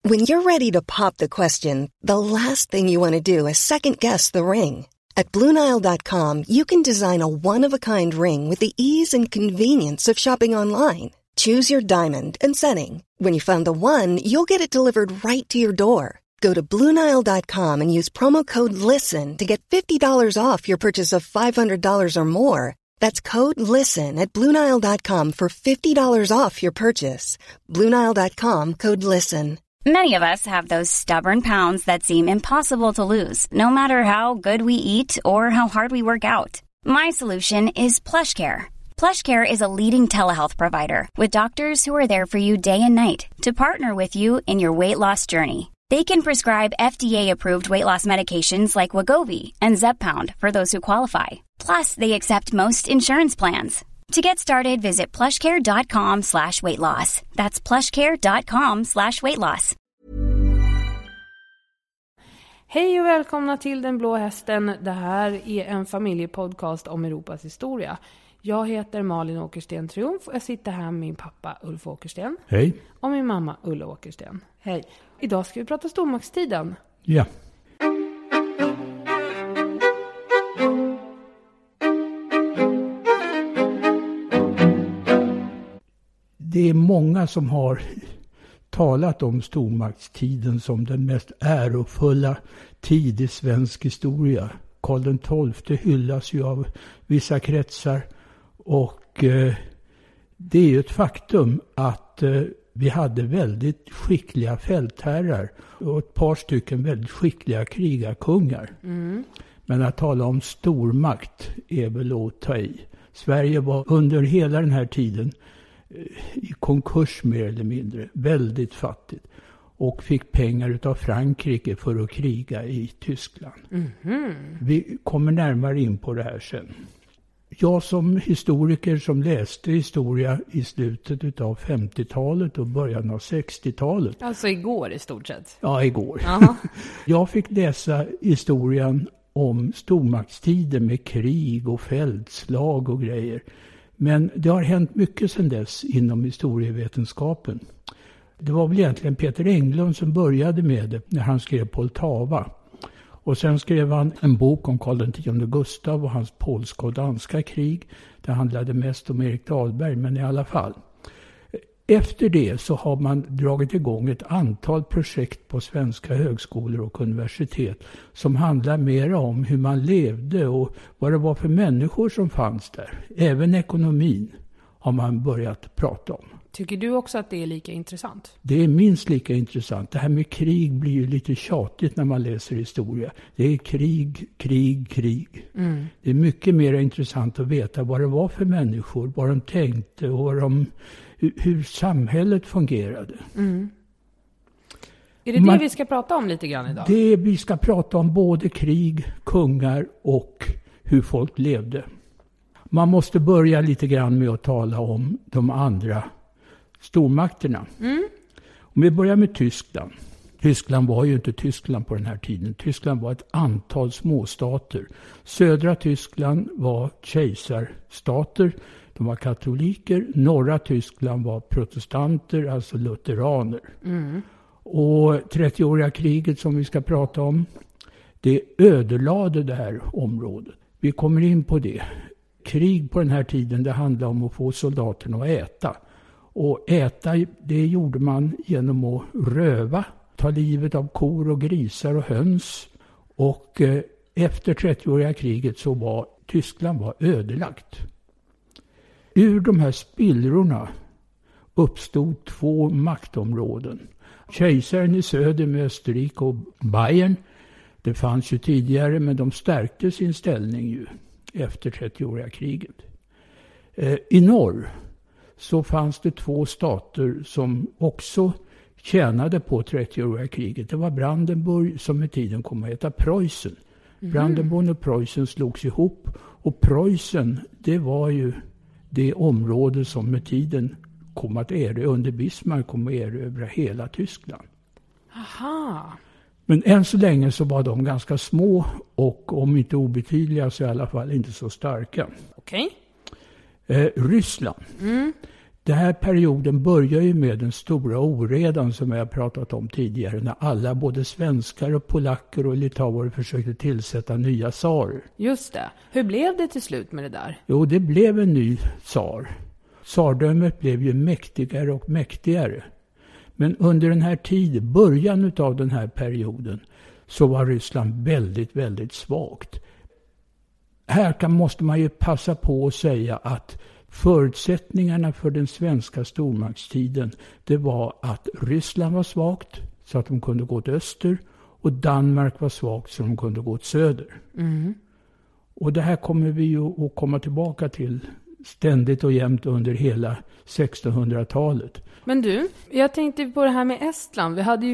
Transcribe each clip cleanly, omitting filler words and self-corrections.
When you're ready to pop the question, the last thing you want to do is second-guess the ring. At BlueNile.com, you can design a one-of-a-kind ring with the ease and convenience of shopping online. Choose your diamond and setting. When you find the one, you'll get it delivered right to your door. Go to BlueNile.com and use promo code LISTEN to get $50 off your purchase of $500 or more. That's code LISTEN at BlueNile.com for $50 off your purchase. BlueNile.com, code LISTEN. Many of us have those stubborn pounds that seem impossible to lose, no matter how good we eat or how hard we work out. My solution is PlushCare. PlushCare is a leading telehealth provider with doctors who are there for you day and night to partner with you in your weight loss journey. They can prescribe FDA-approved weight loss medications like Wegovy and Zepbound for those who qualify. Plus, they accept most insurance plans. To get started, visit plushcare.com/weightloss. That's plushcare.com/weightloss. Hej och välkomna till Den blå hästen. Det här är en familjepodcast om Europas historia. Jag heter Malin Åkersten Triumf och jag sitter här med min pappa Ulf Åkersten. Hej. Och min mamma Ulla Åkersten. Hej. Idag ska vi prata stormaktstiden. Ja. Det är många som har talat om stormaktstiden som den mest ärofulla tid i svensk historia. Karl XII hyllas ju av vissa kretsar och det är ju ett faktum att vi hade väldigt skickliga fältherrar och ett par stycken väldigt skickliga krigarkungar. Mm. Men att tala om stormakt är väl att ta i. Sverige var under hela den här tiden i konkurs mer eller mindre, väldigt fattigt. Och fick pengar utav Frankrike för att kriga i Tyskland. Mm-hmm. Vi kommer närmare in på det här sen. Jag som historiker som läste historia i slutet utav 50-talet och början av 60-talet. Alltså igår i stort sett? Ja, igår. Uh-huh. Jag fick läsa historien om stormaktstiden med krig och fältslag och grejer. Men det har hänt mycket sedan dess inom historievetenskapen. Det var väl egentligen Peter Englund som började med det när han skrev Poltava. Och sen skrev han en bok om Karl X Gustav och hans polska och danska krig. Det handlade mest om Erik Dahlberg, men i alla fall. Efter det så har man dragit igång ett antal projekt på svenska högskolor och universitet som handlar mer om hur man levde och vad det var för människor som fanns där. Även ekonomin har man börjat prata om. Tycker du också att det är lika intressant? Det är minst lika intressant. Det här med krig blir ju lite tjatigt när man läser historia. Det är krig, krig, krig. Mm. Det är mycket mer intressant att veta vad det var för människor, vad de tänkte och hur samhället fungerade. Mm. Är det vi ska prata om lite grann idag? Vi ska prata om både krig, kungar och hur folk levde. Man måste börja lite grann med att tala om de andra stormakterna. Mm. Om vi börjar med Tyskland. Tyskland var ju inte Tyskland på den här tiden. Tyskland var ett antal småstater. Södra Tyskland var kejsarstater. De var katoliker. Norra Tyskland var protestanter, alltså lutheraner. Mm. Och 30-åriga kriget som vi ska prata om, det ödelade det här området. Vi kommer in på det. Krig på den här tiden, det handlade om att få soldaterna att äta. Och äta, det gjorde man genom att röva, ta livet av kor och grisar och höns. Och efter 30-åriga kriget så var Tyskland ödelagt. Ur de här spillrorna uppstod 2 maktområden. Kejsaren i söder med Österrike och Bayern. Det fanns ju tidigare, men de stärkte sin ställning ju efter 30-åriga kriget. I norr så fanns det 2 stater som också tjänade på 30-åriga kriget. Det var Brandenburg som med tiden kom att heta Preussen. Mm. Brandenburg och Preussen slogs ihop. Och Preussen, det var ju det område som med tiden kom att under Bismarck kom att erövra hela Tyskland. Aha. Men än så länge så var de ganska små och om inte obetydliga så i alla fall inte så starka. Okej. Ryssland. Mm. Den här perioden börjar ju med den stora oredan som jag pratat om tidigare. När alla, både svenskar och polacker och litauer, försökte tillsätta nya tsarer. Just det. Hur blev det till slut med det där? Jo, det blev en ny tsar. Tsardömet blev ju mäktigare och mäktigare. Men under den här tiden, början av den här perioden, så var Ryssland väldigt, väldigt svagt. Här måste man ju passa på att säga att förutsättningarna för den svenska stormaktstiden, det var att Ryssland var svagt så att de kunde gå till öster, och Danmark var svagt så de kunde gå till söder. Mm. Och det här kommer vi ju att komma tillbaka till ständigt och jämt under hela 1600-talet. Men du, jag tänkte på det här med Estland. Vi hade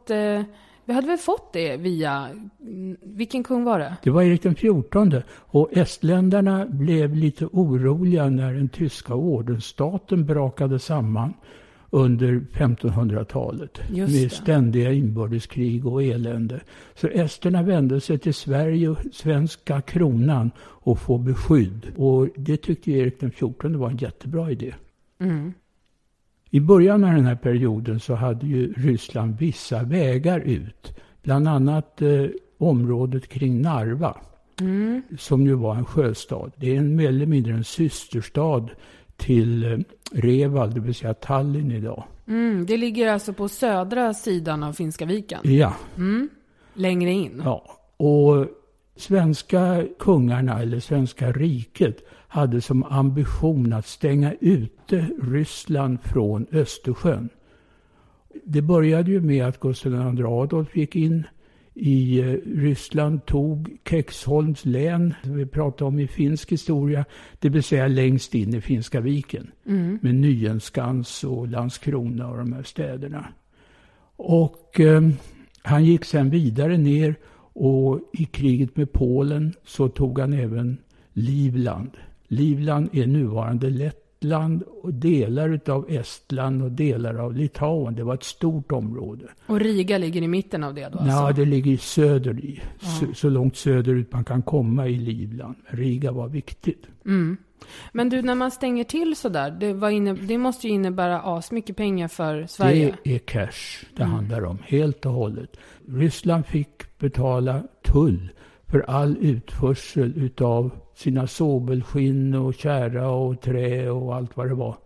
väl fått det via... Vilken kung var det? Det var Erik den 14. Och estländarna blev lite oroliga när den tyska ordensstaten brakade samman under 1500-talet. Med ständiga inbördeskrig och elände. Så esterna vände sig till Sverige och svenska kronan och få beskydd. Och det tyckte Erik den 14 var en jättebra idé. Mm. I början av den här perioden så hade ju Ryssland vissa vägar ut. Bland annat området kring Narva. Mm. Som ju var en sjöstad. Det är mer eller mindre en systerstad till Reval, det vill säga Tallinn idag. Mm, det ligger alltså på södra sidan av Finska viken? Ja. Mm, längre in? Ja, och svenska kungarna eller svenska riket hade som ambition att stänga ute Ryssland från Östersjön. Det började ju med att Gustav II Adolf gick in i Ryssland, tog Kexholms län, som vi pratade om i finsk historia, det vill säga längst in i Finska viken, med Nyenskans och Landskrona och de här städerna. Och han gick sedan vidare ner, och i kriget med Polen så tog han även Livland. Livland är nuvarande Lettland och delar av Estland och delar av Litauen. Det var ett stort område. Och Riga ligger i mitten av det då? Ja, det ligger söderut. Så långt söderut man kan komma i Livland. Riga var viktigt. Mm. Men du, när man stänger till sådär, det måste ju innebära asmycket pengar för Sverige. Det är cash det handlar om, helt och hållet. Ryssland fick betala tull för all utförsel utav sina sobelskinn och kära och trä och allt vad det var.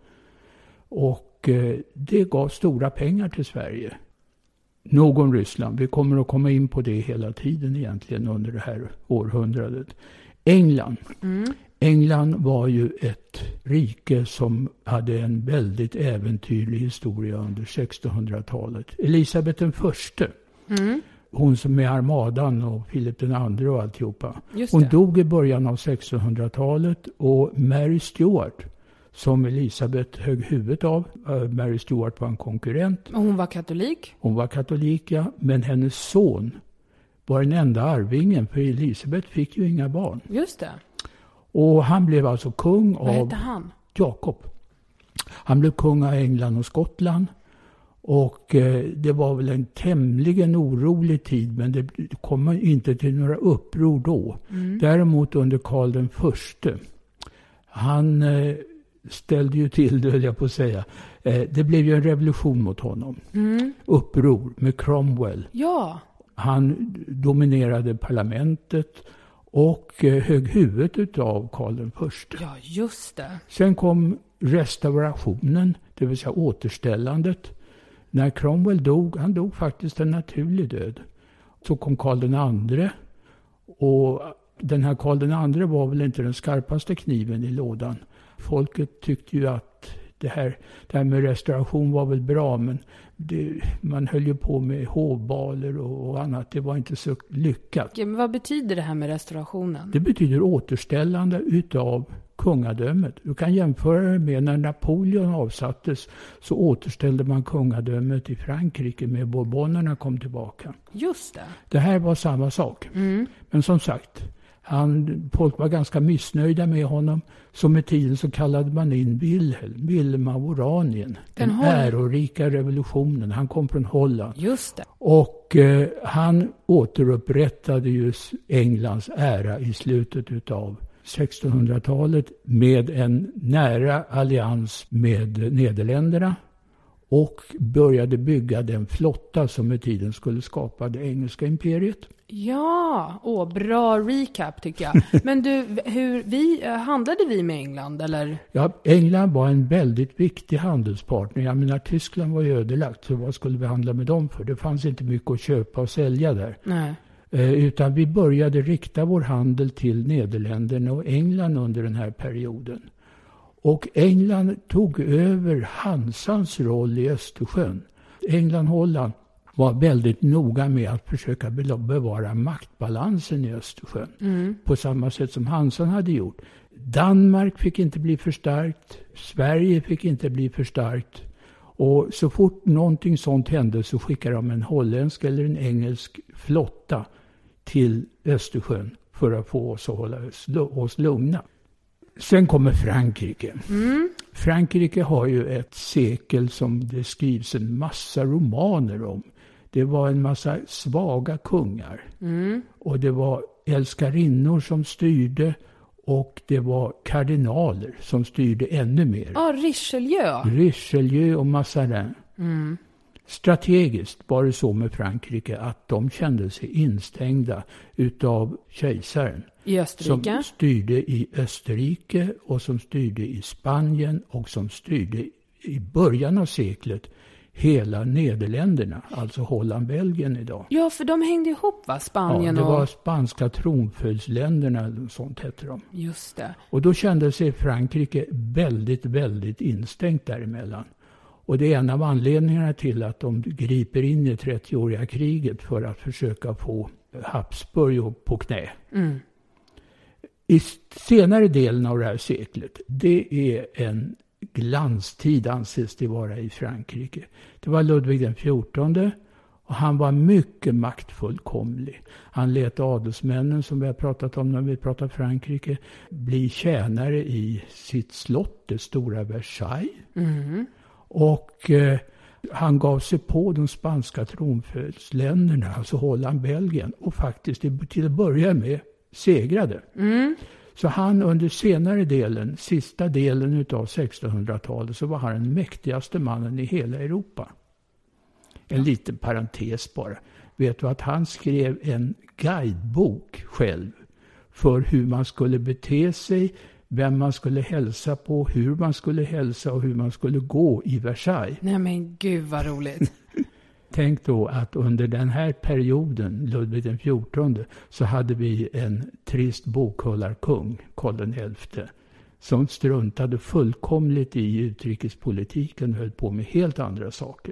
Och det gav stora pengar till Sverige. Någon Ryssland, vi kommer att komma in på det hela tiden egentligen under det här århundradet. England. England var ju ett rike som hade en väldigt äventyrlig historia under 1600-talet. Elisabeth den förste. Hon som med armadan och Philip den andre och alltihopa. Hon dog i början av 1600-talet, och Mary Stuart, som Elisabeth högg huvudet av. Mary Stuart var en konkurrent. Och hon var katolik? Hon var katolik, ja. Men hennes son var den enda arvingen, för Elisabeth fick ju inga barn. Just det. Och han blev alltså kung av... Vad hette han? Jakob. Han blev kung av England och Skottland. Och det var väl en tämligen orolig tid, men det kom inte till några uppror då. Däremot under Karl den förste. Han ställde ju till det, jag på att säga. Det blev ju en revolution mot honom. Uppror med Cromwell. Ja. Han dominerade parlamentet och högg huvudet av Karl den förste. Ja, just det. Sen kom restaurationen, det vill säga återställandet. När Cromwell dog, han dog faktiskt en naturlig död. Så kom Karl den andre, och den här Karl den andre var väl inte den skarpaste kniven i lådan. Folket tyckte ju att det här med restauration var väl bra, men man höll ju på med hovbaler och annat. Det var inte så lyckat. Men vad betyder det här med restaurationen? Det betyder återställande utav kungadömet. Du kan jämföra det med när Napoleon avsattes, så återställde man kungadömet i Frankrike med Bourbonerna kom tillbaka. Just det. Det här var samma sak. Men som sagt, folk var ganska missnöjda med honom. Så med tiden så kallade man in Wilhelm av Oranien. Den ärorika revolutionen. Han kom från Holland. Just det. Och han återupprättade just Englands ära i slutet utav 1600-talet med en nära allians med Nederländerna och började bygga den flotta som med tiden skulle skapa det engelska imperiet. Ja, bra recap tycker jag. Men du, handlade vi med England eller? Ja, England var en väldigt viktig handelspartner. Jag menar, Tyskland var ju ödelagt, så vad skulle vi handla med dem för? Det fanns inte mycket att köpa och sälja där. Nej. Utan vi började rikta vår handel till Nederländerna och England under den här perioden. Och England tog över Hansans roll i Östersjön. England och Holland var väldigt noga med att försöka bevara maktbalansen i Östersjön. På samma sätt som Hansan hade gjort. Danmark fick inte bli för starkt. Sverige fick inte bli för starkt. Och så fort någonting sånt hände så skickade de en holländsk eller en engelsk flotta till Östersjön för att få oss att hålla oss lugna. Sen kommer Frankrike. Frankrike har ju ett sekel som det skrivs en massa romaner om. Det var en massa svaga kungar. Och det var älskarinnor som styrde. Och det var kardinaler som styrde ännu mer. Ja, Richelieu. Richelieu och Mazarin. Strategiskt var det så med Frankrike att de kände sig instängda utav kejsaren. I Österrike? Som styrde i Österrike och som styrde i Spanien och som styrde i början av seklet hela Nederländerna, alltså Holland, Belgien idag. Ja, för de hängde ihop va, Spanien och... Ja, det var spanska tronföljdsländerna, sånt hette de. Just det. Och då kände sig Frankrike väldigt, väldigt instängt däremellan. Och det är en av anledningarna till att de griper in i 30-åriga kriget för att försöka få Habsburg på knä. I senare delen av det här seklet, det är en glanstid anses det vara i Frankrike. Det var Ludvig den 14 och han var mycket maktfullkomlig. Han lät adelsmännen, som vi har pratat om när vi pratar Frankrike, bli tjänare i sitt slott, det stora Versailles. Och han gav sig på de spanska tronföljdsländerna, alltså Holland, Belgien, och faktiskt till att börja med segrade. Så han under sista delen av 1600-talet, så var han den mäktigaste mannen i hela Europa. En liten parentes bara. Vet du att han skrev en guidebok själv för hur man skulle bete sig, vem man skulle hälsa på, hur man skulle hälsa och hur man skulle gå i Versailles. Nej men gud vad roligt. Tänk då att under den här perioden, Ludvig den 14, så hade vi en trist bokhållarkung, Karl XI, som struntade fullkomligt i utrikespolitiken och höll på med helt andra saker.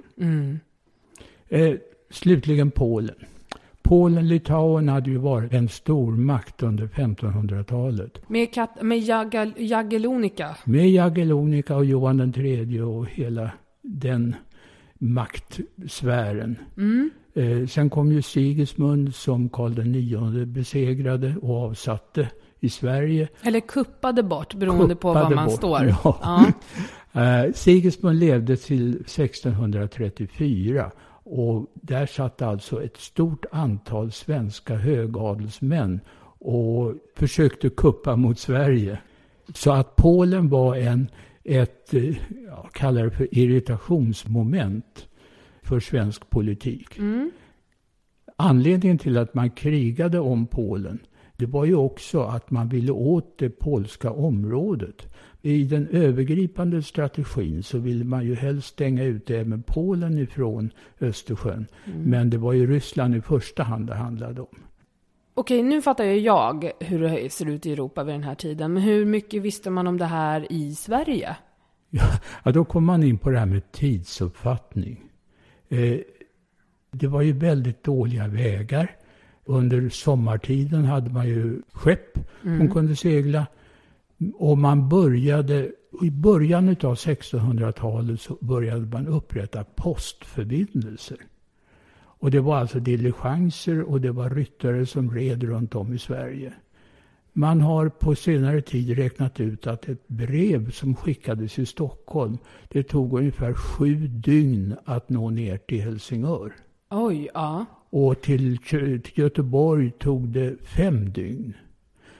Slutligen Polen. Litauen hade ju varit en stor makt under 1500-talet. Med Jagellonica. Med Jagellonica och Johan den tredje och hela den maktsfären. Sen kom ju Sigismund som Karl IX besegrade och avsatte i Sverige. Eller kuppade bort, beroende på var man står. Ja. Sigismund levde till 1634 och där satt alltså ett stort antal svenska högadelsmän och försökte kuppa mot Sverige. Så att Polen var ett kallar det för irritationsmoment för svensk politik. Anledningen till att man krigade om Polen, det var ju också att man ville åt det polska området. I den övergripande strategin så ville man ju helst stänga ut även Polen ifrån Östersjön. Men det var ju Ryssland i första hand det handlade om. Okej, nu fattar jag hur det ser ut i Europa vid den här tiden. Men hur mycket visste man om det här i Sverige? Ja, då kom man in på det här med tidsuppfattning. Det var ju väldigt dåliga vägar. Under sommartiden hade man ju skepp som kunde segla. Och man började, i början av 1600-talet så började man upprätta postförbindelser. Och det var alltså diligenser och det var ryttare som red runt om i Sverige. Man har på senare tid räknat ut att ett brev som skickades i Stockholm, det tog ungefär 7 dygn att nå ner till Helsingör. Oj, ja. Och till Göteborg tog det 5 dygn.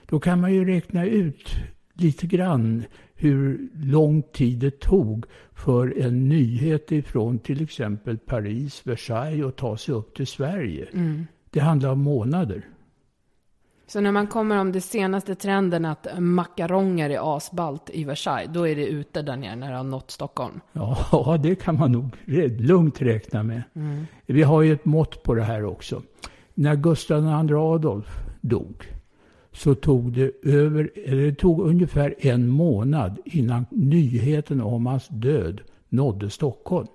Då kan man ju räkna ut lite grann hur lång tid det tog för en nyhet ifrån till exempel Paris, Versailles att ta sig upp till Sverige. Det handlar om månader. Så när man kommer om det senaste trenden att makaronger är asbalt i Versailles, då är det ute där nere när det har nått Stockholm? Ja, det kan man nog lugnt räkna med. Vi har ju ett mått på det här också. När Gustav II Adolf dog så tog det tog ungefär en månad innan nyheten om hans död nådde Stockholm.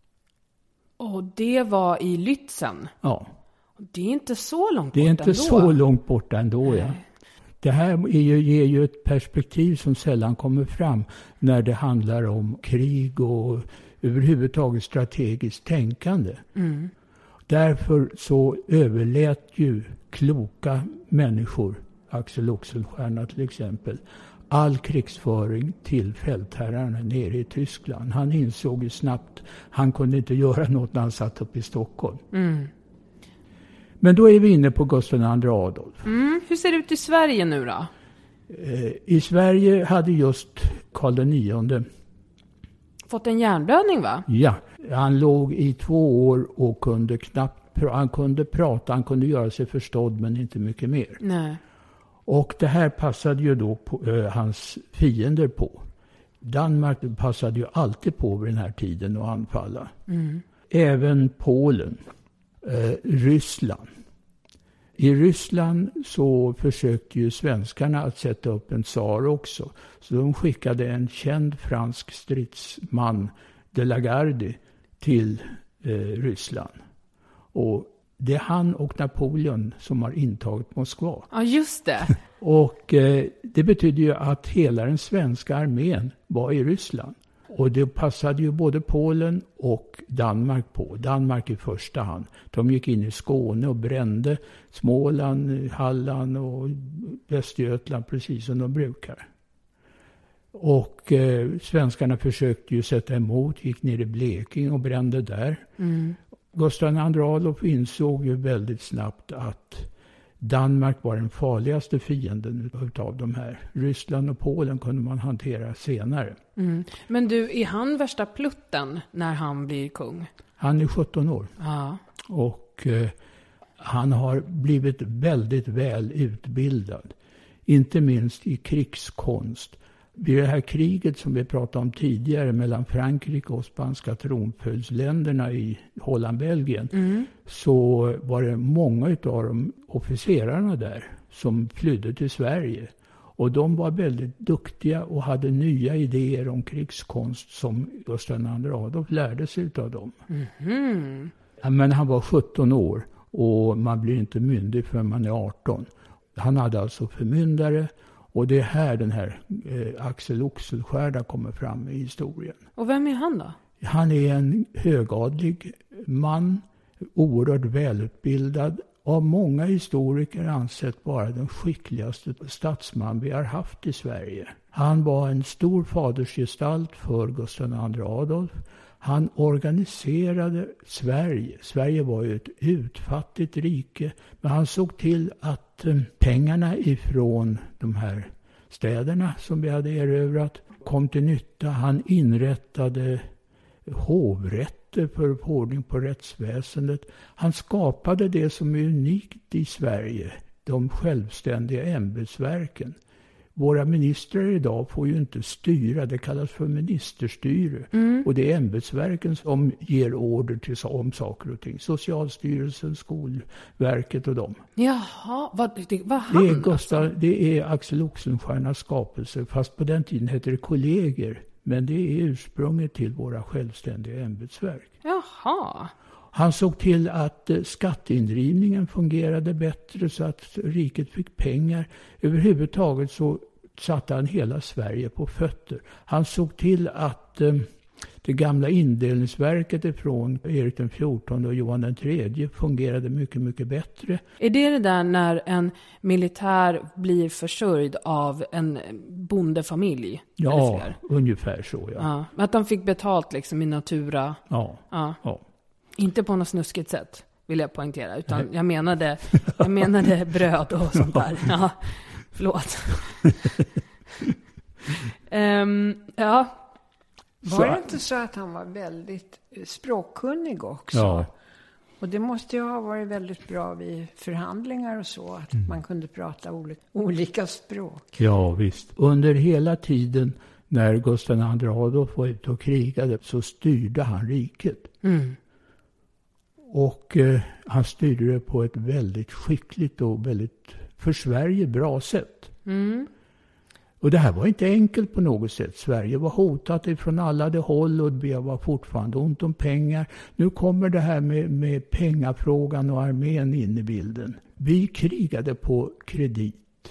Och det var i Lützen? Ja. Det är inte så långt borta ändå. Det är inte så långt borta ändå, ja. Det här ger ju ett perspektiv som sällan kommer fram när det handlar om krig och överhuvudtaget strategiskt tänkande. Därför så överlät ju kloka människor, Axel Oxenstierna till exempel, all krigsföring till fältherrarna nere i Tyskland. Han insåg ju snabbt, han kunde inte göra något när han satt upp i Stockholm. Men då är vi inne på Gustav II Adolf. Hur ser det ut i Sverige nu då? I Sverige hade just Karl IX fått en hjärnblödning, va? Ja, han låg i 2 år och kunde han kunde prata, han kunde göra sig förstådd men inte mycket mer. Nej. Och det här passade ju då på, hans fiender på. Danmark passade ju alltid på vid den här tiden att anfalla. Även Polen, Ryssland. I Ryssland så försökte ju svenskarna att sätta upp en tsar också. Så de skickade en känd fransk stridsman, de la Gardie, till Ryssland. Och det är han och Napoleon som har intagit Moskva. Ja, just det. Och det betyder ju att hela den svenska armén var i Ryssland. Och det passade ju både Polen och Danmark på. Danmark i första hand. De gick in i Skåne och brände Småland, Halland och Västergötland precis som de brukar. Och svenskarna försökte ju sätta emot, gick ner i Blekinge och brände där. Gustav II Adolf insåg ju väldigt snabbt att Danmark var den farligaste fienden utav de här. Ryssland och Polen kunde man hantera senare. Men du, är han värsta plutten när han blir kung? Han är 17 år. Ja. Och han har blivit väldigt väl utbildad. Inte minst i krigskonst. Vid det här kriget som vi pratade om tidigare mellan Frankrike och spanska tronföljdsländerna i Holland-Belgien så var det många av de officerarna där som flydde till Sverige. Och de var väldigt duktiga och hade nya idéer om krigskonst som Gustav II Adolf lärde sig av dem. Ja, men han var 17 år och man blir inte myndig förrän man är 18. Han hade alltså förmyndare. Och det är här den här Axel Oxenstierna kommer fram i historien. Och vem är han då? Han är en högadlig man, oerhört välutbildad. Av många historiker ansett vara den skickligaste statsman vi har haft i Sverige. Han var en stor fadersgestalt för Gustav II Adolf. Han organiserade Sverige. Sverige var ju ett utfattigt rike. Men han såg till att pengarna ifrån de här städerna som vi hade erövrat kom till nytta. Han inrättade hovrätter för ordning på rättsväsendet. Han skapade det som är unikt i Sverige. De självständiga ämbetsverken. Våra ministrar idag får ju inte styra, det kallas för ministerstyre. Och det är ämbetsverken som ger order om saker och ting. Socialstyrelsen, Skolverket och dem. Jaha, vad han? Det är Axel Oxenstiernas skapelse, fast på den tiden heter det kolleger. Men det är ursprunget till våra självständiga ämbetsverk. Jaha. Han såg till att skatteindrivningen fungerade bättre så att riket fick pengar. Överhuvudtaget så satte han hela Sverige på fötter. Han såg till att det gamla indelningsverket från Erik den 14 och Johan den 3 fungerade mycket, mycket bättre. Är det där när en militär blir försörjd av en bondefamilj? Ja, ungefär så, ja. Att de fick betalt liksom i natura? Ja. Inte på något snuskigt sätt, vill jag poängtera. Utan jag menade bröd och sånt där. Ja. Förlåt. Ja. Var det inte så att han var väldigt språkkunnig också? Ja. Och det måste ju ha varit väldigt bra vid förhandlingar och så, att man kunde prata olika språk. Ja, visst. Under hela tiden när Gustav II Adolf var ute och krigade så styrde han riket. Mm. Och han styrde det på ett väldigt skickligt och väldigt för Sverige bra sätt. Mm. Och det här var inte enkelt på något sätt. Sverige var hotat ifrån alla de håll och det var fortfarande ont om pengar. Nu kommer det här med pengafrågan och armén in i bilden. Vi krigade på kredit.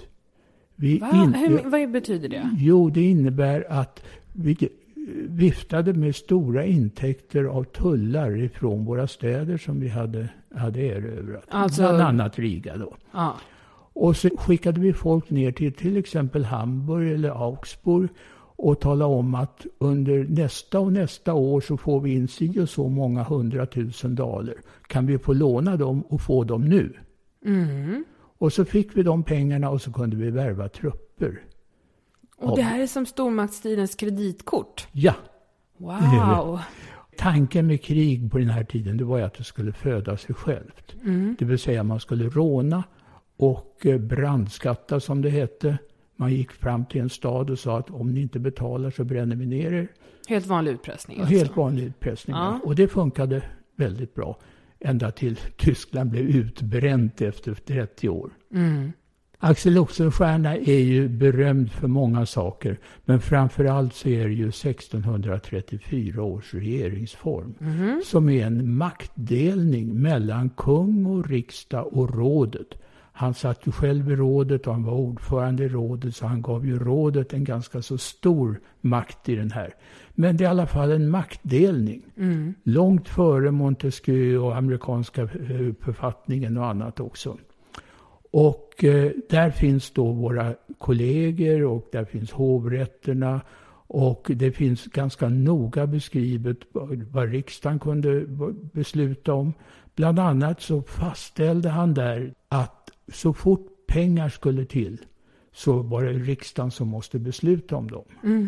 Vad betyder det? Jo, det innebär att vi viftade med stora intäkter av tullar ifrån våra städer som vi hade erövrat. Alltså, bland annat Riga då. Ja. Och så skickade vi folk ner till exempel Hamburg eller Augsburg och talade om att under nästa år så får vi in si och så många 100 000 daler. Kan vi få låna dem och få dem nu? Mm. Och så fick vi de pengarna och så kunde vi värva trupper. Och det här är som stormaktstidens kreditkort? Ja. Wow. Tanken med krig på den här tiden det var att det skulle föda sig självt. Det vill säga man skulle råna och brandskatta som det hette. Man gick fram till en stad och sa att om ni inte betalar så bränner vi ner er. Helt vanlig utpressning. Alltså. Helt vanlig utpressning. Ja. Och det funkade väldigt bra. Ända till Tyskland blev utbränt efter 30 år. Mm. Axel Oxenstierna är ju berömd för många saker. Men framförallt så är det ju 1634 års regeringsform. Som är en maktdelning mellan kung och riksdag och rådet. Han satt ju själv i rådet och han var ordförande i rådet så han gav ju rådet en ganska så stor makt i den här. Men det är i alla fall en maktdelning. Långt före Montesquieu och amerikanska författningen och annat också. Och där finns då våra kollegor och där finns hovrätterna och det finns ganska noga beskrivet vad riksdagen kunde besluta om. Bland annat så fastställde han där att så fort pengar skulle till så var det riksdagen som måste besluta om dem.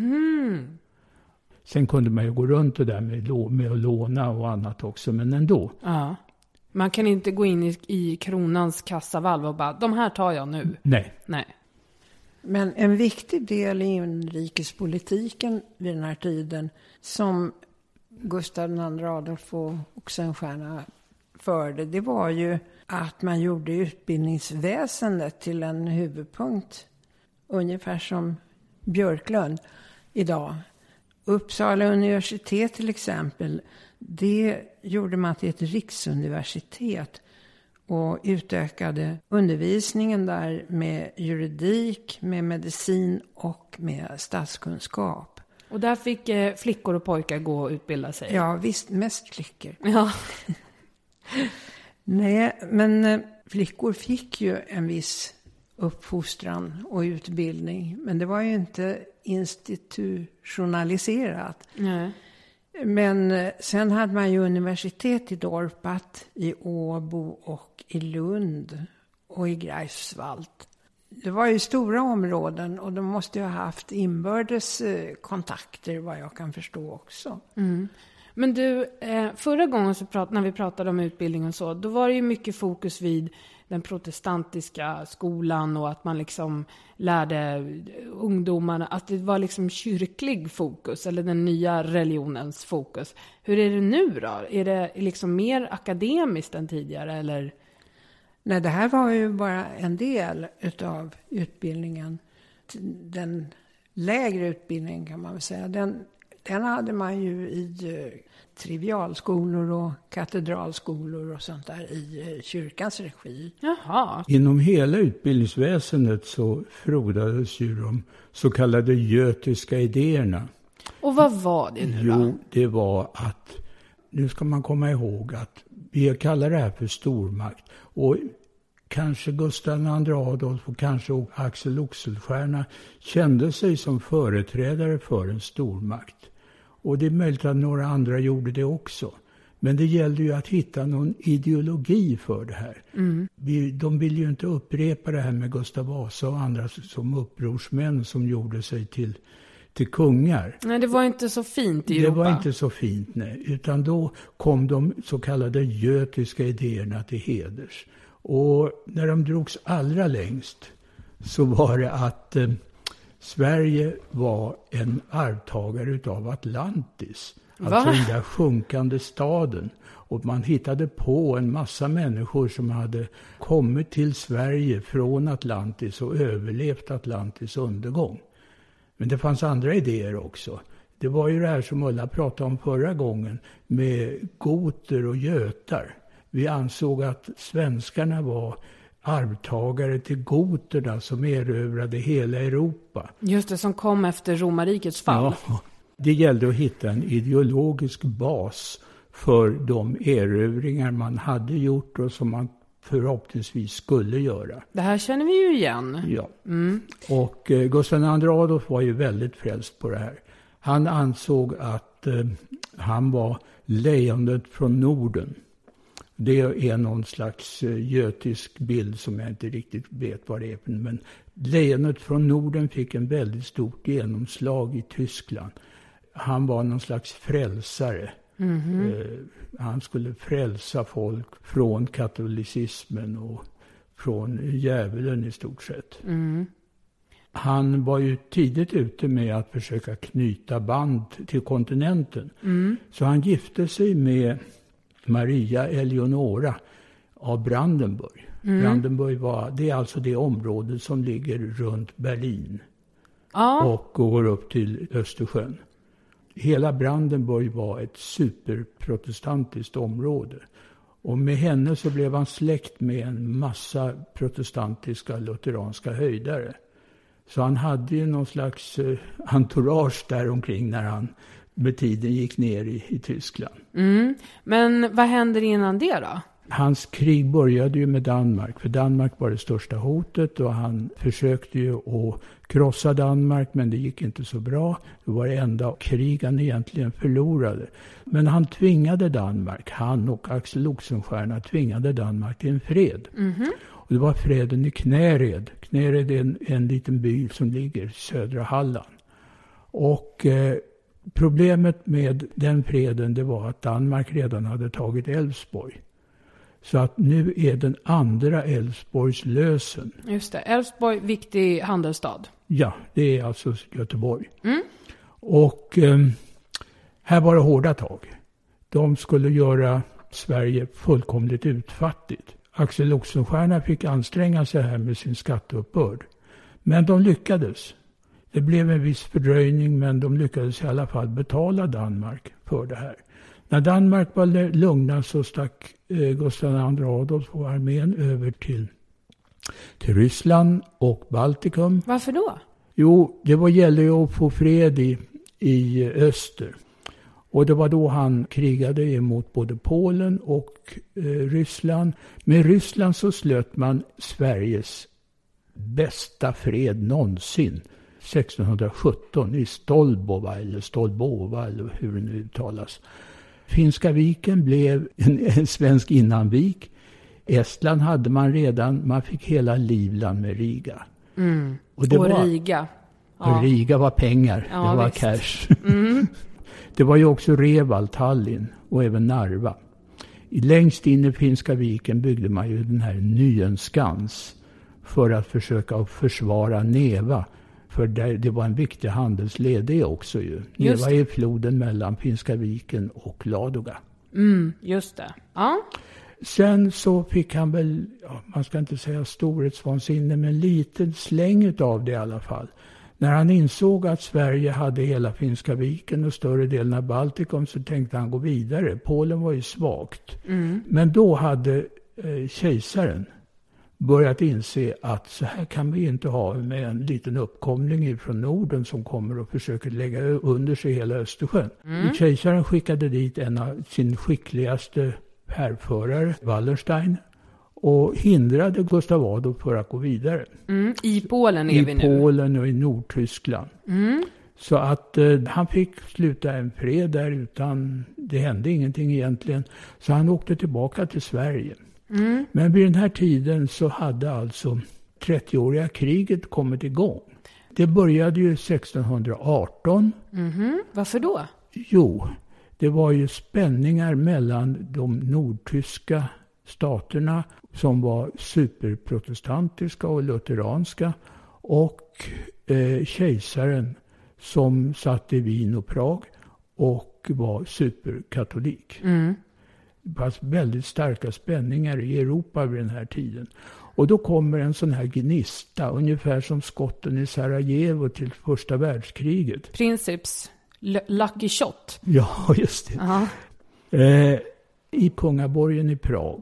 Sen kunde man ju gå runt det där med att låna och annat också, men ändå. Ja. Man kan inte gå in i kronans kassavalv och bara, de här tar jag nu. Nej. Men en viktig del i inrikespolitiken vid den här tiden som Gustav II Adolf och Oxenstierna förde, det var ju att man gjorde utbildningsväsendet till en huvudpunkt. Ungefär som Björklund idag. Uppsala universitet till exempel, det gjorde man till ett riksuniversitet och utökade undervisningen där med juridik, med medicin och med statskunskap. Och där fick flickor och pojkar gå och utbilda sig? Ja, visst, mest flickor. Ja. Nej, men flickor fick ju en viss uppfostran och utbildning. Men det var ju inte institutionaliserat. Nej. Men sen hade man ju universitet i Dorpat, i Åbo och i Lund och i Greifswald. Det var ju stora områden och de måste ju ha haft inbördes kontakter vad jag kan förstå också. Mm. Men du, förra gången när vi pratade om utbildning och så, då var det ju mycket fokus vid den protestantiska skolan och att man liksom lärde ungdomarna att det var liksom kyrklig fokus eller den nya religionens fokus. Hur är det nu då? Är det liksom mer akademiskt än tidigare eller? Nej, det här var ju bara en del utav utbildningen. Den lägre utbildningen kan man väl säga. Den hade man ju i trivialskolor och katedralskolor och sånt där i kyrkans regi. Jaha. Inom hela utbildningsväsendet så frodades ju de så kallade götiska idéerna. Och vad var det nu då? Jo, det var att, nu ska man komma ihåg att vi kallar det här för stormakt. Och kanske Gustav II Adolf och kanske Axel Oxenstierna kände sig som företrädare för en stormakt. Och det är möjligt att några andra gjorde det också. Men det gällde ju att hitta någon ideologi för det här. De ville ju inte upprepa det här med Gustav Vasa och andra som upprorsmän som gjorde sig till kungar. Nej, det var inte så fint i Europa. Det var inte så fint, nej. Utan då kom de så kallade götiska idéerna till heders. Och när de drogs allra längst så var det att Sverige var en arvtagare utav Atlantis. Alltså den där sjunkande staden. Och man hittade på en massa människor som hade kommit till Sverige från Atlantis och överlevt Atlantis undergång. Men det fanns andra idéer också. Det var ju det här som Ulla pratade om förra gången med goter och götar. Vi ansåg att svenskarna var arvtagare till goterna som erövrade hela Europa. Just det, som kom efter romarrikets fall. Ja, det gällde att hitta en ideologisk bas för de erövringar man hade gjort och som man förhoppningsvis skulle göra. Det här känner vi ju igen. Ja, och Gustav II Adolf var ju väldigt frälst på det här. Han ansåg att han var lejonet från Norden. Det är någon slags götisk bild som jag inte riktigt vet vad det är. Men lejonet från Norden fick en väldigt stort genomslag i Tyskland. Han var någon slags frälsare. Han skulle frälsa folk från katolicismen och från djävulen i stort sett. Han var ju tidigt ute med att försöka knyta band till kontinenten. Så han gifte sig med Maria Eleonora av Brandenburg. Brandenburg det är alltså det område som ligger runt Berlin och går upp till Östersjön. Hela Brandenburg var ett superprotestantiskt område. Och med henne så blev han släkt med en massa protestantiska lutheranska höjdare. Så han hade ju någon slags entourage där omkring när han med tiden gick ner i Tyskland. Men vad händer innan det då? Hans krig började ju med Danmark. För Danmark var det största hotet och han försökte ju att krossa Danmark, men det gick inte så bra. Det var det enda krig han egentligen förlorade. Men han tvingade Danmark, han och Axel Oxenstierna tvingade Danmark till en fred. Och det var freden i Knäred. Knäred är en liten by som ligger i södra Halland. Och problemet med den freden, det var att Danmark redan hade tagit Älvsborg. Så att nu är den andra Älvsborgs lösen. Just det, Älvsborg, viktig handelsstad. Ja, det är alltså Göteborg. Och här var det hårda tag. De skulle göra Sverige fullkomligt utfattigt. Axel Oxenstierna fick anstränga sig här med sin skatteuppbörd. Men de lyckades. Det blev en viss fördröjning, men de lyckades i alla fall betala Danmark för det här. När Danmark var lugna så stack Gustav II Adolf och armén över till Ryssland och Baltikum. Varför då? Jo, det gällde ju att få fred i öster. Och det var då han krigade emot både Polen och Ryssland. Med Ryssland så slöt man Sveriges bästa fred någonsin. 1617 i Stolbova eller hur det nu uttalas. Finska viken blev en svensk innanvik. Estland hade man redan, man fick hela Livland med Riga. Och Riga. Ja. Riga var pengar, det var visst. Cash. Det var ju också Reval, Tallinn och även Narva. Längst in i Finska viken byggde man ju den här Nyenskans för att försöka försvara Neva. För det var en viktig handelsled det också ju. Neva är floden mellan Finska viken och Ladoga. Just det. Ja. Sen så fick han väl, man ska inte säga storhetsvansinne, men en liten släng av det i alla fall. När han insåg att Sverige hade hela Finska viken och större delen av Baltikum så tänkte han gå vidare. Polen var ju svagt. Men då hade kejsaren börjat inse att så här kan vi inte ha med en liten uppkomling från Norden som kommer och försöker lägga under sig hela Östersjön. Kejsaren skickade dit en av sin skickligaste härförare, Wallenstein, och hindrade Gustav Adolf för att gå vidare. I Polen är vi nu. I Polen och i Nordtyskland. Så att han fick sluta en fred där utan, det hände ingenting egentligen. Så han åkte tillbaka till Sverige. Mm. Men vid den här tiden så hade alltså 30-åriga kriget kommit igång. Det började ju 1618. Mm-hmm. Varför då? Jo, det var ju spänningar mellan de nordtyska staterna som var superprotestantiska och lutheranska och kejsaren som satt i Wien och Prag och var superkatolik. Mm. Det fanns väldigt starka spänningar i Europa vid den här tiden. Och då kommer en sån här gnista, ungefär som skotten i Sarajevo till första världskriget. Princips lucky shot. Ja, just det. I kungaborgen i Prag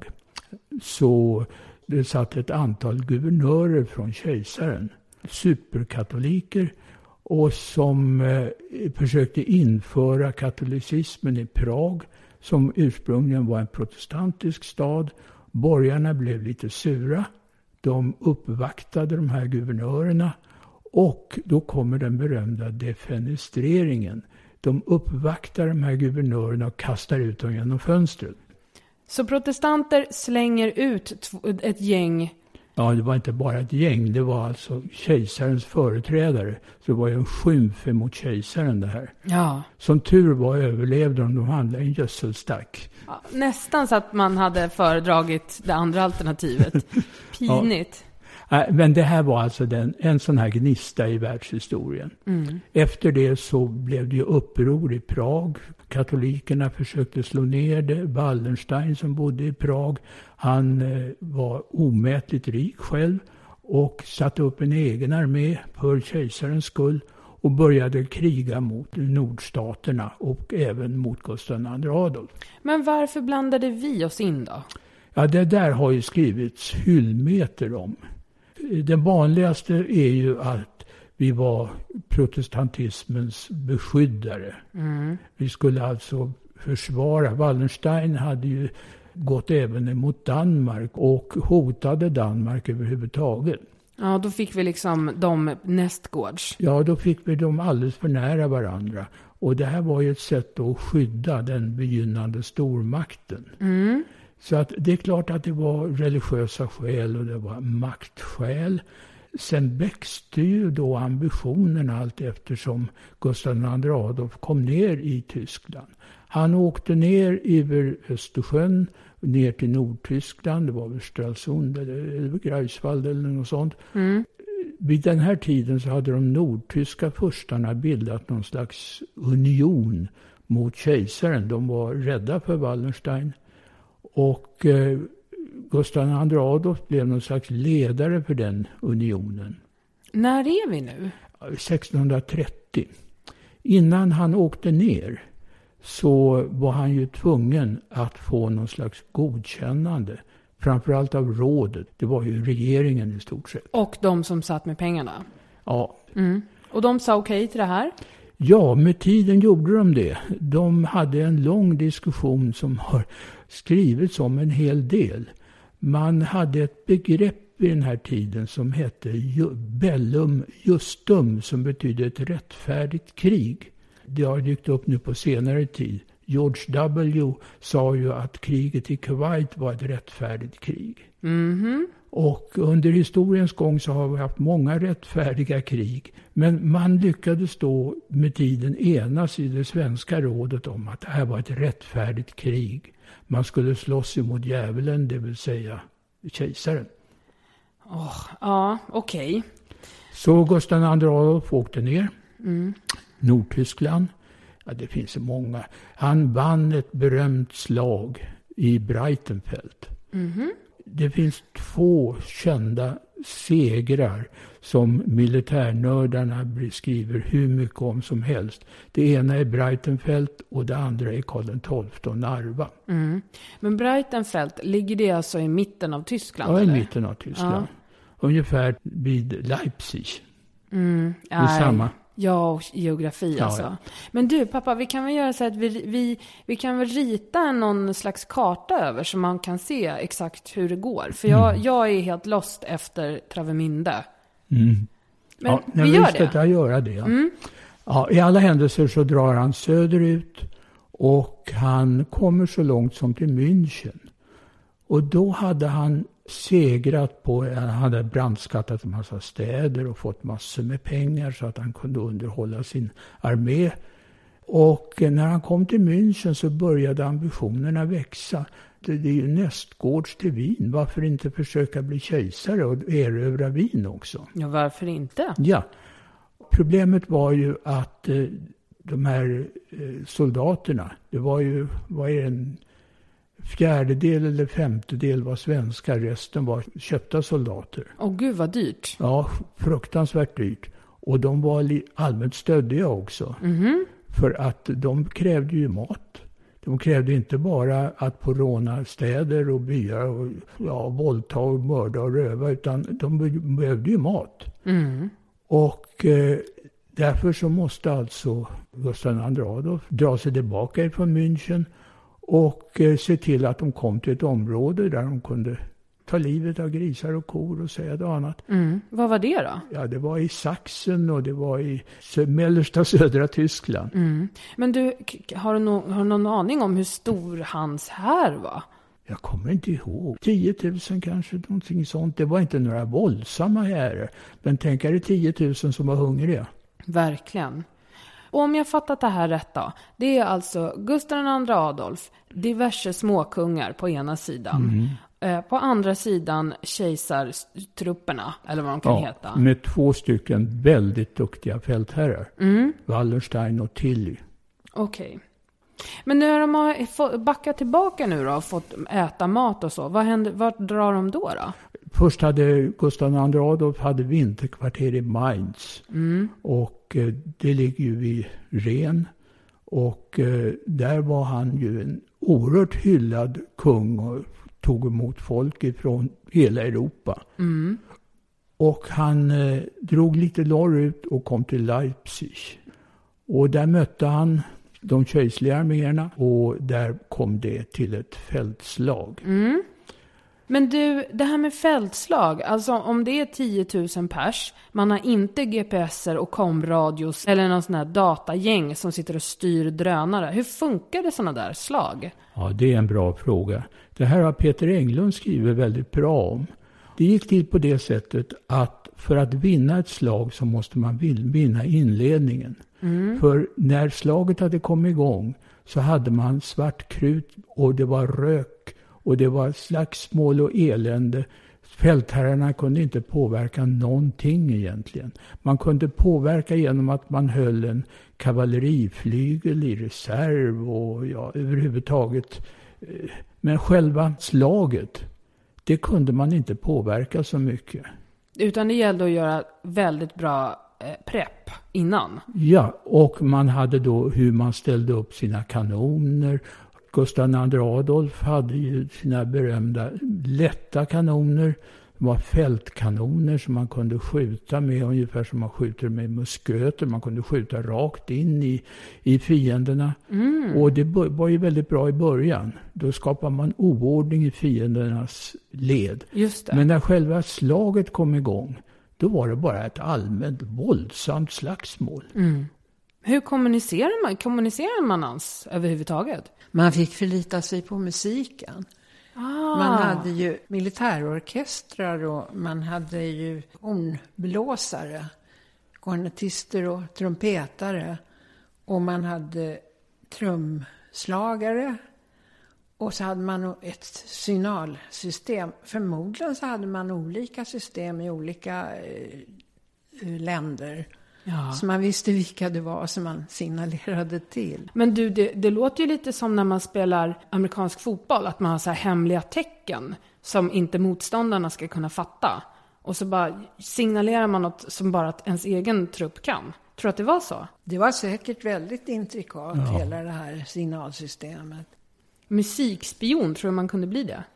så det satt ett antal guvernörer från kejsaren, superkatoliker, och som försökte införa katolicismen i Prag, som ursprungligen var en protestantisk stad. Borgarna blev lite sura. De uppvaktade de här guvernörerna och då kommer den berömda defenestreringen. De uppvaktar de här guvernörerna och kastar ut dem genom fönstret. Så protestanter slänger ut ett gäng? Ja, det var inte bara ett gäng. Det var alltså kejsarens företrädare. Så det var ju en skymf mot kejsaren det här. Ja. Som tur var överlevde de handlade i en gödselstack. Ja, nästan så att man hade föredragit det andra alternativet. Pinigt. Ja. Men det här var alltså en sån här gnista i världshistorien. Mm. Efter det så blev det ju uppror i Prag. Katolikerna försökte slå ner det. Wallenstein som bodde i Prag, han var omätligt rik själv och satte upp en egen armé för kejsarens skull och började kriga mot nordstaterna och även mot Gustav II Adolf. Men varför blandade vi oss in då? Ja, det där har ju skrivits hyllmeter om. Den vanligaste är ju att vi var protestantismens beskyddare. Mm. Vi skulle alltså försvara. Wallenstein hade ju gått även emot Danmark och hotade Danmark överhuvudtaget. Ja, då fick vi liksom de nästgårds. Ja, då fick vi dem alldeles för nära varandra. Och det här var ju ett sätt att skydda den begynnande stormakten. Mm. Så att det är klart att det var religiösa skäl och det var maktskäl. Sen växte ju då ambitionerna allt eftersom Gustav II Adolf kom ner i Tyskland. Han åkte ner över Östersjön, ner till Nordtyskland, det var väl Stralsund eller Greifswald eller något sånt. Mm. Vid den här tiden så hade de nordtyska furstarna bildat någon slags union mot kejsaren. De var rädda för Wallenstein och Gustav II Adolf blev någon slags ledare för den unionen. När är vi nu? 1630. Innan han åkte ner så var han ju tvungen att få någon slags godkännande. Framförallt av rådet. Det var ju regeringen i stort sett. Och de som satt med pengarna? Ja. Mm. Och de sa okej till det här? Ja, med tiden gjorde de det. De hade en lång diskussion som har skrivits om en hel del. Man hade ett begrepp i den här tiden som hette bellum justum, som betyder ett rättfärdigt krig. Det har dykt upp nu på senare tid. George W. sa ju att kriget i Kuwait var ett rättfärdigt krig. Mm-hmm. Och under historiens gång så har vi haft många rättfärdiga krig. Men man lyckades då med tiden enas i det svenska rådet om att det här var ett rättfärdigt krig. Man skulle slåss emot djävulen, det vill säga kejsaren. Ja, okej. Så Gustav II Adolf åkte ner. Mm. Nordtyskland. Ja, det finns så många. Han vann ett berömt slag i Breitenfeld. Mm-hmm. Det finns 2 kända segrar som militärnördarna skriver hur mycket om som helst. Det ena är Breitenfeld och det andra är Karl XII och Narva. Mm. Men Breitenfeld, ligger det alltså i mitten av Tyskland? Ja, eller? I mitten av Tyskland. Ja. Ungefär vid Leipzig. Mm. Det är samma. Ja, och geografi alltså. Ja. Men du pappa, vi kan väl göra så att vi kan väl rita någon slags karta över så man kan se exakt hur det går. För jag är helt lost efter Travemünde. Mm. Men ja, vi gör det. Jag göra det. Ja. Mm. Ja, i alla händelser så drar han söderut och han kommer så långt som till München. Och då hade han segrat han hade brandskattat en massa städer och fått massor med pengar så att han kunde underhålla sin armé. Och när han kom till München så började ambitionerna växa. Det är ju nästgårds till Wien. Varför inte försöka bli kejsare och erövra Wien också? Ja, varför inte? Ja. Problemet var ju att de här soldaterna, det var ju en fjärdedel eller femtedel var svenskar, resten var köpta soldater. Åh gud vad dyrt. Ja, fruktansvärt dyrt. Och de var allmänt stöddiga också. För att de krävde ju mat. De krävde inte bara att på råna städer och byar och våldta och mörda och röva, utan de behövde ju mat. Och därför så måste alltså Gustav II Adolf dra sig tillbaka ifrån München och se till att de kom till ett område där de kunde ta livet av grisar och kor och säga det annat. Vad var det då? Ja, det var i Sachsen och det var i mellersta södra Tyskland. Men du, har du någon aning om hur stor hans här var? Jag kommer inte ihåg. 10 000 kanske, någonting sånt. Det var inte några våldsamma härar. Men tänk er 10 000 som var hungriga. Verkligen. Och om jag fattat det här rätt då. Det är alltså Gustav II Adolf, diverse småkungar på ena sidan. På andra sidan kejsartrupperna, eller vad de kan heta. Med 2 stycken väldigt duktiga fältherrar. Wallenstein och Tilly. Okej. Men när de har backat tillbaka nu då och fått äta mat och så, vart drar de då? Först hade Gustav II Adolf vinterkvarter i Mainz. Och det ligger ju vid Ren. Och där var han ju en oerhört hyllad kung och tog emot folk ifrån hela Europa. Och han drog lite norrut och kom till Leipzig. Och där mötte han de kejserliga arméerna och där kom det till ett fältslag. Men du, det här med fältslag, alltså om det är 10 000 pers, man har inte GPSer och komradios eller någon sån här datagäng som sitter och styr drönare. Hur funkar det såna där slag? Ja, det är en bra fråga. Det här har Peter Englund skrivit väldigt bra om. Det gick till på det sättet att för att vinna ett slag så måste man vinna inledningen. För när slaget hade kommit igång så hade man svart krut och det var rök och det var slagsmål och elände. Fältherrarna kunde inte påverka någonting egentligen. Man kunde påverka genom att man höll en kavalleriflygel i reserv och överhuvudtaget. Men själva slaget, det kunde man inte påverka så mycket. Utan det gällde att göra väldigt bra prepp innan. Ja, och man hade då hur man ställde upp sina kanoner. Gustav II Adolf hade ju sina berömda lätta kanoner. Det var fältkanoner som man kunde skjuta med, ungefär som man skjuter med musköter. Man kunde skjuta rakt in i fienderna. Och det var ju väldigt bra i början. Då skapar man oordning i fiendernas led. Just det. Men när själva slaget kom igång, då var det bara ett allmänt våldsamt slagsmål. Hur kommunicerar man ens överhuvudtaget? Man fick förlita sig på musiken. Man hade ju militärorkestrar och man hade ju hornblåsare, kornetister och trumpetare. Och man hade trumslagare. Och så hade man ett signalsystem. Förmodligen så hade man olika system i olika länder. Ja. Så man visste vilka det var som man signalerade till. Men du, det låter ju lite som när man spelar amerikansk fotboll. Att man har så här hemliga tecken som inte motståndarna ska kunna fatta. Och så bara signalerar man något som bara att ens egen trupp kan. Tror du att det var så? Det var säkert väldigt intrikat, hela det här signalsystemet. Musikspion, tror du man kunde bli det?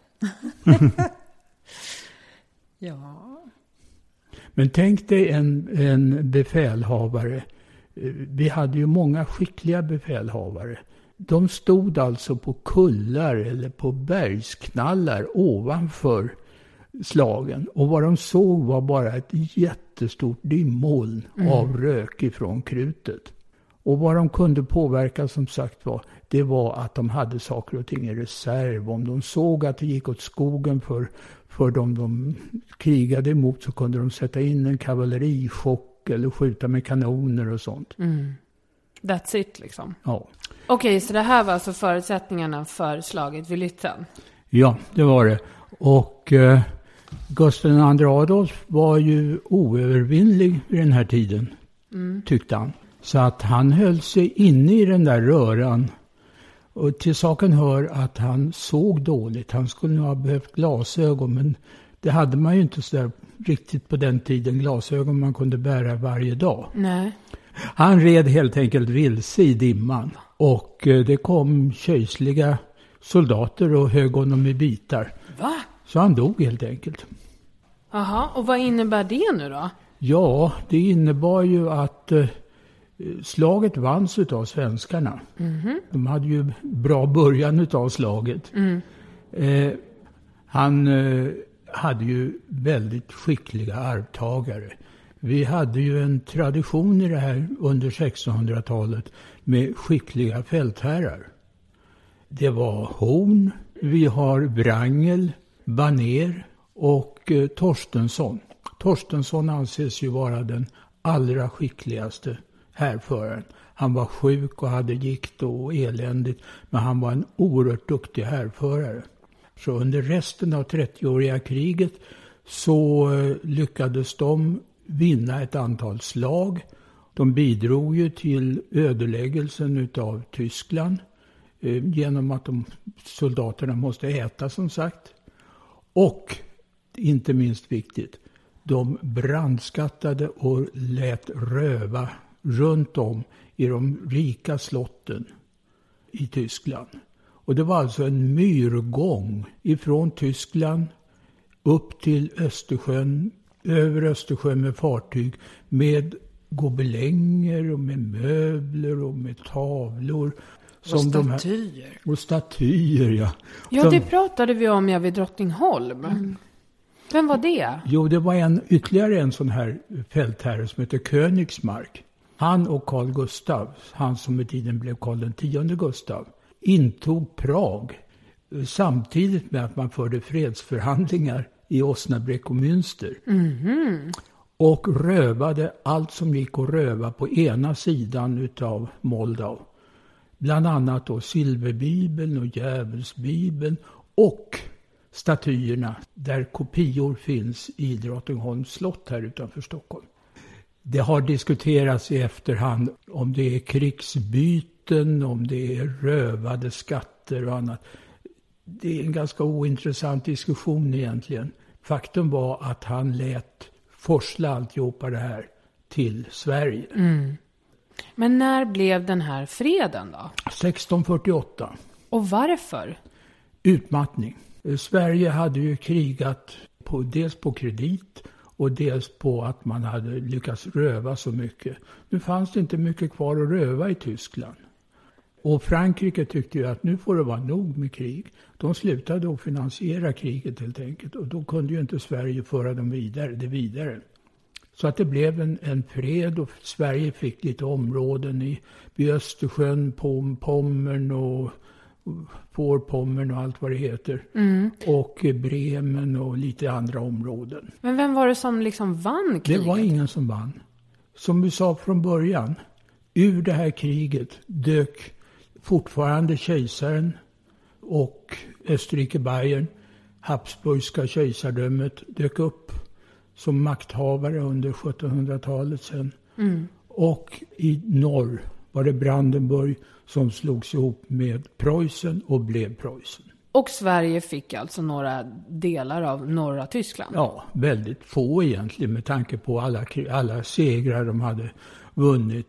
Ja. Men tänk dig en befälhavare. Vi hade ju många skickliga befälhavare. De stod alltså på kullar eller på bergsknallar ovanför slagen. Och vad de såg var bara ett jättestort dimmoln av rök ifrån krutet. Och vad de kunde påverka som sagt det var att de hade saker och ting i reserv. Om de såg att det gick åt skogen för de krigade emot, så kunde de sätta in en kavallerichock eller skjuta med kanoner och sånt. That's it liksom. Ja. Okej, så det här var alltså förutsättningarna för slaget vid Lützen? Ja, det var det. Och Gustav II Adolf var ju oövervinnlig vid den här tiden, tyckte han. Så att han höll sig inne i den där röran. Och till saken hör att han såg dåligt. Han skulle nog ha behövt glasögon, men det hade man ju inte så där riktigt på den tiden. Glasögon man kunde bära varje dag. Nej. Han red helt enkelt vilse i dimman. Och det kom kejserliga soldater och högg honom i bitar. Va? Så han dog helt enkelt. Jaha, och vad innebär det nu då? Ja, det innebar ju att slaget vanns utav svenskarna. De hade ju bra början utav slaget. Han hade ju väldigt skickliga arvtagare. Vi hade ju en tradition i det här under 1600-talet med skickliga fältherrar. Det var Horn, vi har Wrangel, Baner och Torstensson. Torstensson anses ju vara den allra skickligaste härföraren. Han var sjuk och hade gikt och eländigt, men han var en oerhört duktig härförare. Så under resten av 30-åriga kriget så lyckades de vinna ett antal slag. De bidrog ju till ödeläggelsen av Tyskland genom att soldaterna måste äta, som sagt. Och inte minst viktigt, de brandskattade och lät röva runt om i de rika slotten i Tyskland. Och det var alltså en myrgång ifrån Tyskland upp till Östersjön, över Östersjön med fartyg, med gobelänger och med möbler och med tavlor. Och statyer. Och statyer, ja. Ja, det pratade vi om vid Drottningholm. Vem var det? Jo, det var ytterligare en sån här fältherre som heter Königsmark. Han och Carl Gustav, han som med tiden blev Carl X Gustav, intog Prag samtidigt med att man förde fredsförhandlingar i Osnabrück och Münster. Och rövade allt som gick att röva på ena sidan utav Moldau. Bland annat då Silverbibeln och Djävulsbibeln och statyerna där kopior finns i Drottningholms slott här utanför Stockholm. Det har diskuterats i efterhand om det är krigsbyten, om det är rövade skatter och annat. Det är en ganska ointressant diskussion egentligen. Faktum var att han lät forsla alltihopa det här till Sverige. Men när blev den här freden då? 1648. Och varför? Utmattning. Sverige hade ju krigat dels på kredit och dels på att man hade lyckats röva så mycket. Nu fanns det inte mycket kvar att röva i Tyskland. Och Frankrike tyckte ju att nu får det vara nog med krig. De slutade att finansiera kriget helt enkelt. Och då kunde ju inte Sverige föra dem vidare. Så att det blev en fred och Sverige fick lite områden vid Östersjön, Pommern och Vorpommern och allt vad det heter. Och Bremen och lite andra områden. Men vem var det som liksom vann kriget? Det var ingen som vann. Som vi sa från början, ur det här kriget dök fortfarande kejsaren och Österrike-Bayern, Habsburgska kejsardömet, dök upp som makthavare under 1700-talet sen. Och i norr var det Brandenburg som slogs ihop med Preussen och blev Preussen. Och Sverige fick alltså några delar av norra Tyskland? Ja, väldigt få egentligen med tanke på alla segrar de hade vunnit.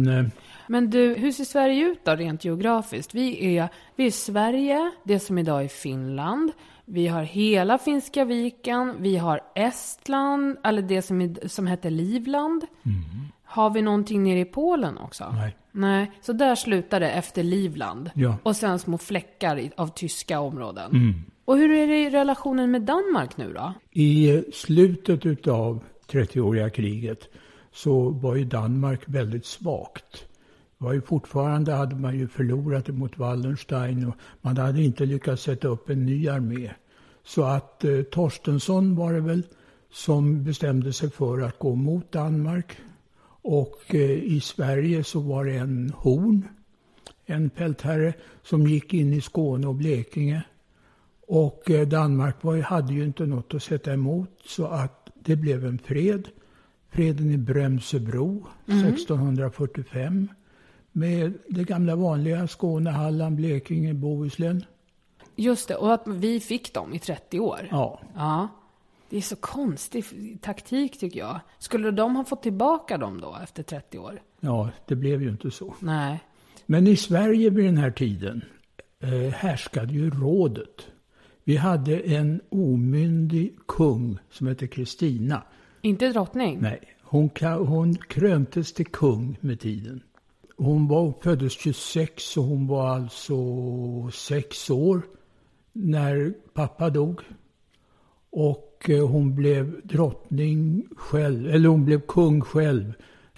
Men du, hur ser Sverige ut då rent geografiskt? Vi är Sverige, det som idag är Finland. Vi har hela Finska viken. Vi har Estland, eller det som heter Livland. Har vi någonting nere i Polen också? Nej, så där slutar det efter Livland. Ja. Och sen små fläckar av tyska områden. Och hur är det i relationen med Danmark nu då? I slutet av 30-åriga kriget så var ju Danmark väldigt svagt. var ju fortfarande, hade man ju förlorat mot Wallenstein och man hade inte lyckats sätta upp en ny armé. Så att Torstensson var det väl som bestämde sig för att gå mot Danmark. Och i Sverige så var det en Horn, en fältherre som gick in i Skåne och Blekinge. Och Danmark hade ju inte något att sätta emot, så att det blev en fred. Freden i Brömsebro 1645 med det gamla vanliga Skåne, Halland, Blekinge, Bohuslän. Just det, och att vi fick dem i 30 år. Ja. Det är så konstig taktik tycker jag. Skulle de ha fått tillbaka dem då efter 30 år? Ja, det blev ju inte så. Nej. Men i Sverige vid den här tiden härskade ju rådet. Vi hade en omyndig kung som hette Kristina. Inte drottning? Nej, hon kröntes till kung med tiden. Hon föddes 26 och hon var alltså 6 år när pappa dog. Och hon blev drottning själv, eller hon blev kung själv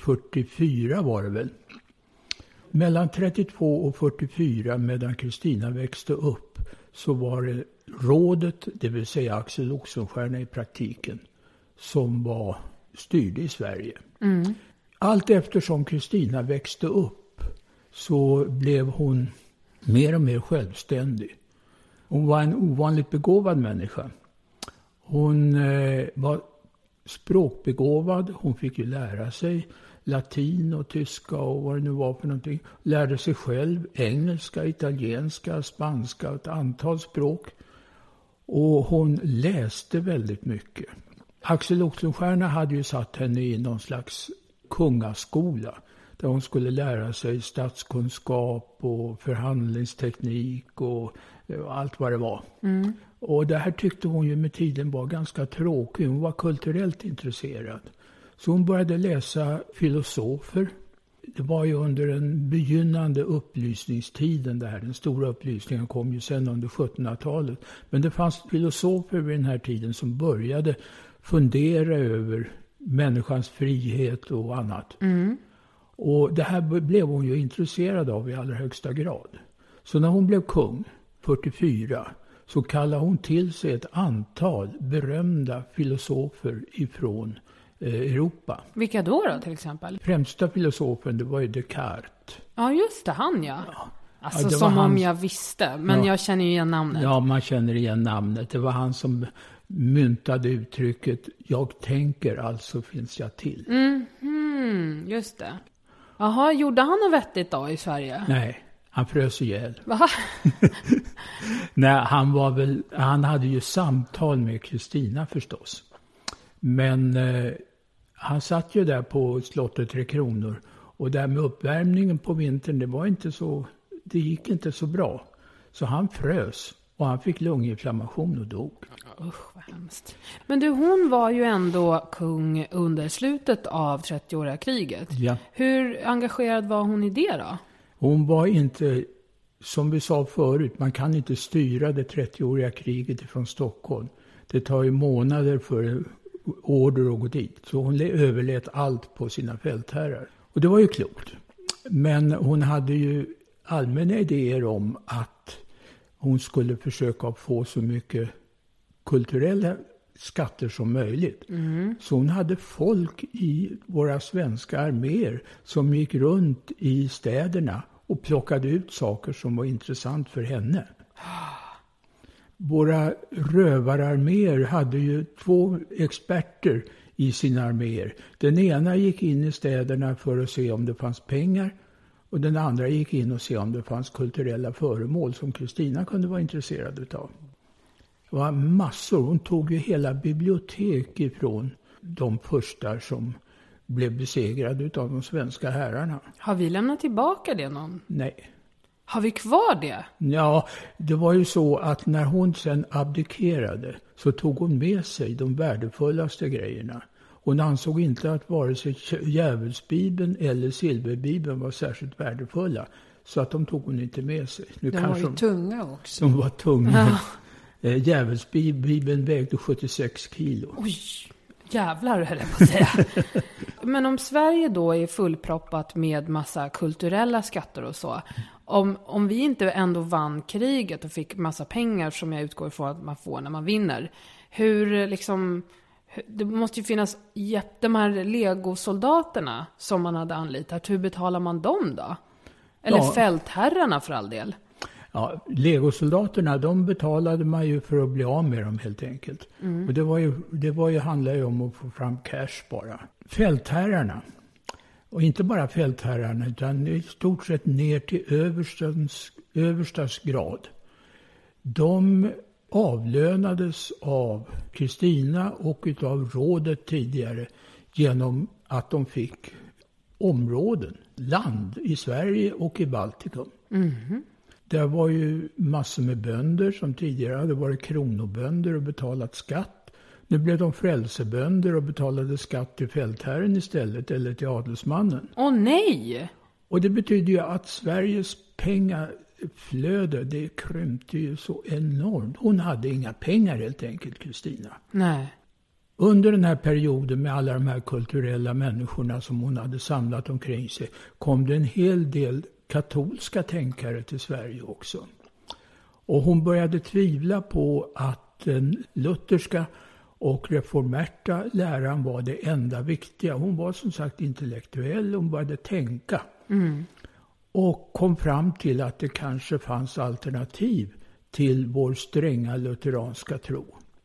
44 var det väl. Mellan 32 och 44 medan Kristina växte upp så var det rådet, det vill säga Axel Oxenstierna i praktiken, som styrde i Sverige. Allt eftersom Kristina växte upp så blev hon mer och mer självständig. Hon var en ovanligt begåvad människa. Hon var språkbegåvad, hon fick ju lära sig latin och tyska och vad det nu var för någonting. Lärde sig själv engelska, italienska, spanska och ett antal språk. Och hon läste väldigt mycket. Axel Oxenstierna hade ju satt henne i någon slags kungaskola där hon skulle lära sig statskunskap och förhandlingsteknik och allt vad det var. Och det här tyckte hon ju med tiden var ganska tråkigt. Hon var kulturellt intresserad. Så hon började läsa filosofer. Det var ju under den begynnande upplysningstiden där. Den stora upplysningen kom ju sen under 1700-talet. Men det fanns filosofer vid den här tiden som började fundera över människans frihet och annat. Och det här blev hon ju intresserad av i allra högsta grad. Så när hon blev kung 44 så kallade hon till sig ett antal berömda filosofer ifrån Europa. Vilka då till exempel? Främsta filosofen, det var ju Descartes. Ja, just det, han ja. Alltså ja, som om jag visste, men jag känner ju igen namnet. Ja, man känner igen namnet. Det var han som myntade uttrycket "jag tänker, alltså finns jag till". Just det. Jaha, gjorde han något vettigt då i Sverige? Nej, han frös ihjäl. Va? Nej, han hade ju samtal med Kristina förstås. Men han satt ju där på slottet Tre Kronor. Och där med uppvärmningen på vintern, det gick inte så bra. Så han frös och han fick lunginflammation och dog. Usch, vad hemskt. Men du, hon var ju ändå kung under slutet av 30-åriga kriget. Ja. Hur engagerad var hon i det då? Hon var inte, som vi sa förut, man kan inte styra det 30-åriga kriget från Stockholm. Det tar ju månader för order att gå dit. Så hon överlät allt på sina fältherrar. Och det var ju klokt. Men hon hade ju allmänna idéer om att hon skulle försöka få så mycket kulturella skatter som möjligt. Så hon hade folk i våra svenska arméer som gick runt i städerna och plockade ut saker som var intressant för henne. Våra rövararméer hade ju 2 experter i sina arméer. Den ena gick in i städerna för att se om det fanns pengar. Och den andra gick in och se om det fanns kulturella föremål som Kristina kunde vara intresserad utav. Det var massor. Hon tog ju hela bibliotek ifrån de första som blev besegrade utav de svenska herrarna. Har vi lämnat tillbaka det någon? Nej. Har vi kvar det? Ja, det var ju så att när hon sen abdikerade så tog hon med sig de värdefullaste grejerna. Hon ansåg inte att vare sig djävulsbibeln eller silverbibeln var särskilt värdefulla. Så att de tog hon inte med sig. De var ju tunga också. De var tunga. Djävulsbibeln vägde 76 kilo. Oj, Jävlar, höll jag på att säga. Men om Sverige då är fullproppat med massa kulturella skatter och så. Om vi inte ändå vann kriget och fick massa pengar som jag utgår ifrån att man får när man vinner. Hur liksom... Det måste ju finnas de här legosoldaterna som man hade anlitat. Hur betalar man dem då? Eller fältherrarna för all del. Ja, legosoldaterna, de betalade man ju för att bli av med dem helt enkelt. Och det handlade ju om att få fram cash bara. Fältherrarna, och inte bara fältherrarna utan i stort sett ner till överstas grad. De avlönades av Kristina och utav rådet tidigare genom att de fick områden, land i Sverige och i Baltikum. Det var ju massor med bönder som tidigare hade varit kronobönder och betalat skatt. Nu blev de frälsebönder och betalade skatt till fältherren istället eller till adelsmannen. Åh nej! Och det betyder ju att Sveriges pengaflöde, det krympte ju så enormt. Hon hade inga pengar helt enkelt, Kristina. Nej. Under den här perioden med alla de här kulturella människorna som hon hade samlat omkring sig kom det en hel del katolska tänkare till Sverige också. Och hon började tvivla på att den lutherska och reformerta läran var det enda viktiga. Hon var som sagt intellektuell, hon började tänka. Och kom fram till att det kanske fanns alternativ till vår stränga lutheranska tro.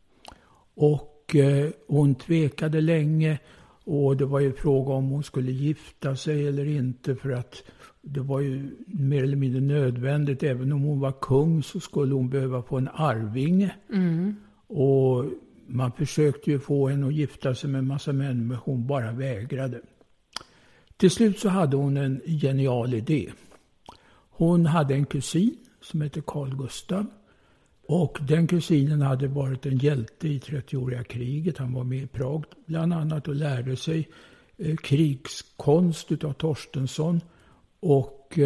Och hon tvekade länge och det var ju fråga om hon skulle gifta sig eller inte, för att det var ju mer eller mindre nödvändigt. Även om hon var kung så skulle hon behöva få en arvinge. Och man försökte ju få henne att gifta sig med en massa män, men hon bara vägrade. Till slut så hade hon en genial idé. Hon hade en kusin som hette Carl Gustaf. Och den kusinen hade varit en hjälte i 30-åriga kriget. Han var med i Prag bland annat och lärde sig krigskonst av Torstensson. Och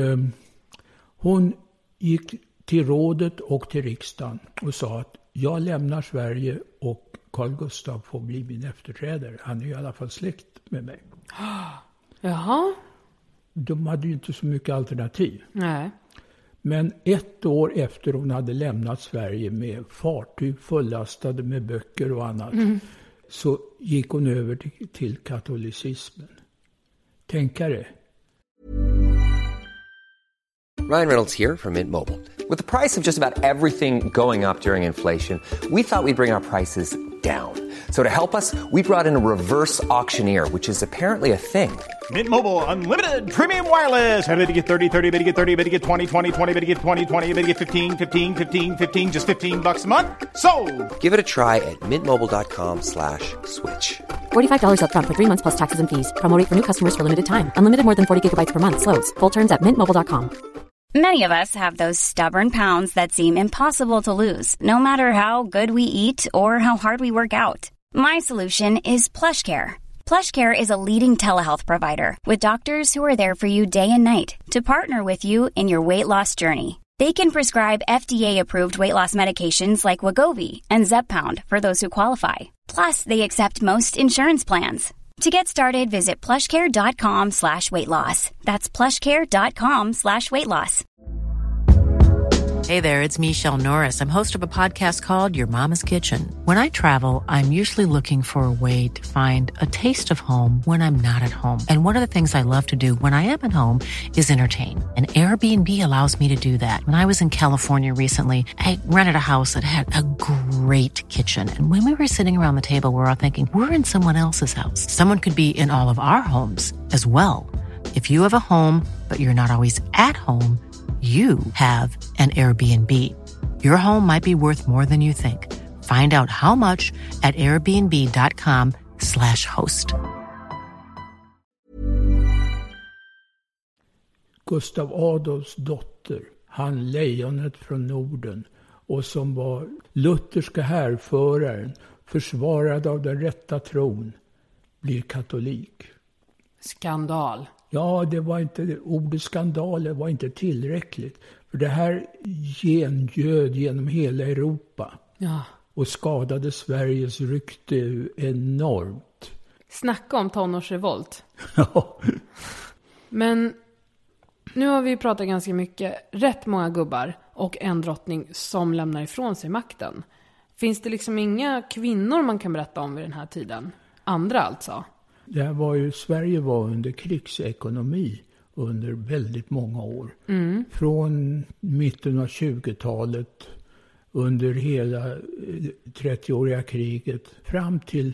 hon gick till rådet och till riksdagen och sa att jag lämnar Sverige och Carl Gustaf får bli min efterträdare. Han är ju i alla fall släkt med mig. Jaha. De hade ju inte så mycket alternativ. Nej. Men 1 år efter hon hade lämnat Sverige med fartyg fullastade med böcker och annat så gick hon över till katolicismen. Tänkare. Ryan Reynolds here from Mint Mobile. With the price of just about everything going up during inflation, we thought we'd bring our prices down. So to help us, we brought in a reverse auctioneer, which is apparently a thing. Mint Mobile Unlimited Premium Wireless. How to get 30, 30, bit to get 30, bit to get 20, 20, 20, bit to get 20, 20, bit to get 15, 15, 15, 15, just $15 a month? Sold! Give it a try at mintmobile.com/switch. $45 up front for 3 months plus taxes and fees. Promo rate for new customers for limited time. Unlimited more than 40 gigabytes per month. Slows full terms at mintmobile.com. Many of us have those stubborn pounds that seem impossible to lose, no matter how good we eat or how hard we work out. My solution is PlushCare. PlushCare is a leading telehealth provider with doctors who are there for you day and night to partner with you in your weight loss journey. They can prescribe FDA-approved weight loss medications like Wegovy and Zepbound for those who qualify. Plus, they accept most insurance plans. To get started, visit plushcare.com/weightloss. That's plushcare.com/weightloss. Hey there, it's Michelle Norris. I'm host of a podcast called Your Mama's Kitchen. When I travel, I'm usually looking for a way to find a taste of home when I'm not at home. And one of the things I love to do when I am at home is entertain. And Airbnb allows me to do that. When I was in California recently, I rented a house that had a great kitchen. And when we were sitting around the table, we were all thinking, we're in someone else's house. Someone could be in all of our homes as well. If you have a home, but you're not always at home, you have an Airbnb. Your home might be worth more than you think. Find out how much at airbnb.com/host. Gustav Adolfs dotter, han lejonet från Norden och som var lutherska härföraren, försvarad av den rätta tron, blir katolik. Skandal. Ja, det var inte, ordet skandal var inte tillräckligt. För det här gengöd genom hela Europa. Ja. Och skadade Sveriges rykte enormt. Snacka om tonårsrevolt. Ja. Men nu har vi pratat ganska mycket, rätt många gubbar och en drottning som lämnar ifrån sig makten. Finns det liksom inga kvinnor man kan berätta om vid den här tiden? Andra alltså? Det var ju, Sverige var under krigsekonomi under väldigt många år. Från mitten av 20-talet, under hela 30-åriga kriget, fram till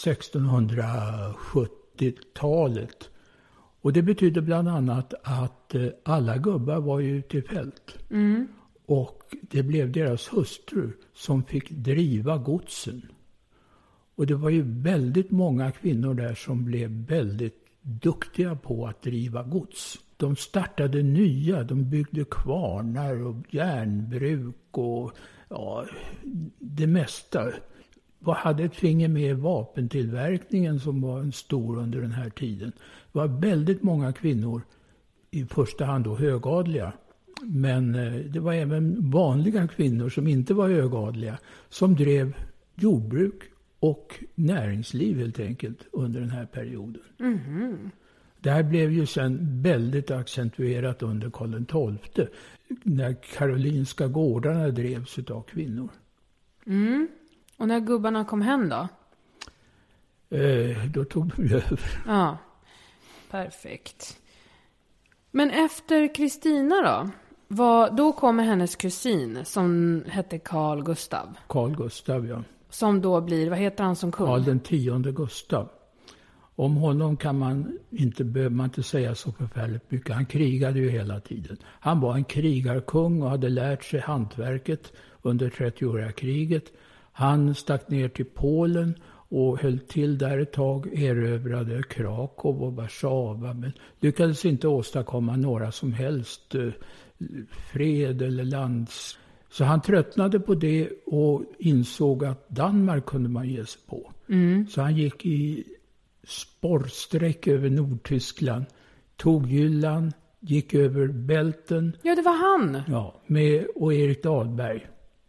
1670-talet. Och det betydde bland annat att alla gubbar var ju ute i fält. Och det blev deras hustrur som fick driva godsen. Och det var ju väldigt många kvinnor där som blev väldigt duktiga på att driva gods. De startade nya, de byggde kvarnar och järnbruk och ja, det mesta. De hade ett finger med i vapentillverkningen som var en stor under den här tiden. Det var väldigt många kvinnor, i första hand då högadliga. Men det var även vanliga kvinnor som inte var högadliga som drev jordbruk och näringsliv helt enkelt under den här perioden. Det här blev ju sen väldigt accentuerat under Karl XII när karolinska gårdarna drevs av kvinnor. Och när gubbarna kom hem då? Då tog de över. Ja, perfekt. Men efter Kristina då? Då kommer hennes kusin som hette Carl Gustav. Carl Gustav, ja. Som då blir, vad heter han som kung? Karl den 10:e Gustav. Om honom behöver man inte säga så förfärligt mycket. Han krigade ju hela tiden. Han var en krigarkung och hade lärt sig hantverket under 30-åriga kriget. Han stack ner till Polen och höll till där ett tag, erövrade Krakow och Warszawa, men lyckades inte åstadkomma några som helst fred eller lands. Så han tröttnade på det och insåg att Danmark kunde man ge sig på. Så han gick i spårsträck över Nordtyskland, tog Jylland, gick över Bälten. Ja, det var han. Ja, och Erik Dahlberg.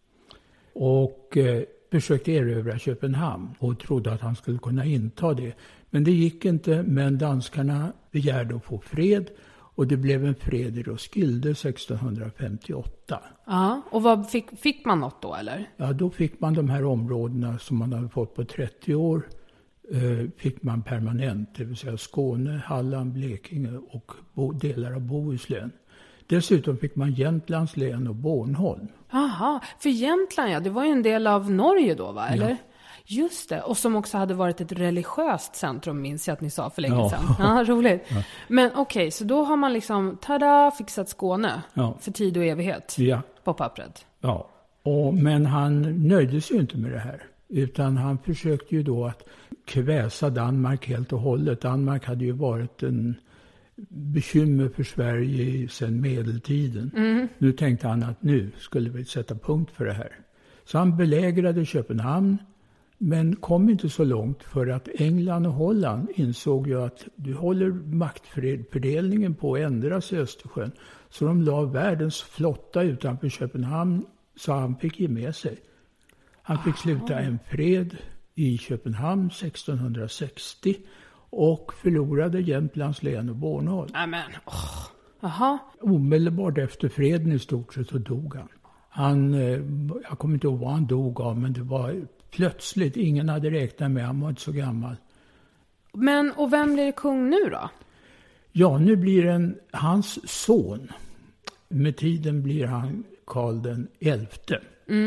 Och försökte erövra Köpenhamn och trodde att han skulle kunna inta det. Men det gick inte, men danskarna begärde att få fred. Och det blev en fred i Roskilde 1658. Ja, och vad fick man något då eller? Ja, då fick man de här områdena som man hade fått på 30 år. Fick man permanent, det vill säga Skåne, Halland, Blekinge och delar av Bohuslän. Dessutom fick man Jämtlands län och Bornholm. Aha, för Jämtland, ja, det var ju en del av Norge då, va? Eller? Ja. Just det, och som också hade varit ett religiöst centrum, minns jag att ni sa för länge sedan. Ja, roligt. Ja. Men okej, så då har man liksom, fixat Skåne för tid och evighet på pappret. Ja, men han nöjde sig ju inte med det här. Utan han försökte ju då att kväsa Danmark helt och hållet. Danmark hade ju varit en bekymmer för Sverige sedan medeltiden. Nu tänkte han att nu skulle vi sätta punkt för det här. Så han belägrade Köpenhamn, men kom inte så långt för att England och Holland insåg ju att du håller maktfördelningen på att ändras i Östersjön. Så de la världens flotta utanför Köpenhamn, så han fick ge med sig. Han fick sluta en fred i Köpenhamn 1660 och förlorade Jämtlands län och Bornholm. Amen. Omedelbart efter freden i stort sett så dog han. Jag kommer inte ihåg vad han dog av, men det var plötsligt, ingen hade räknat med, han var inte så gammal. Men, och vem blir kung nu då? Ja, nu blir hans son. Med tiden blir han Karl den 11:e.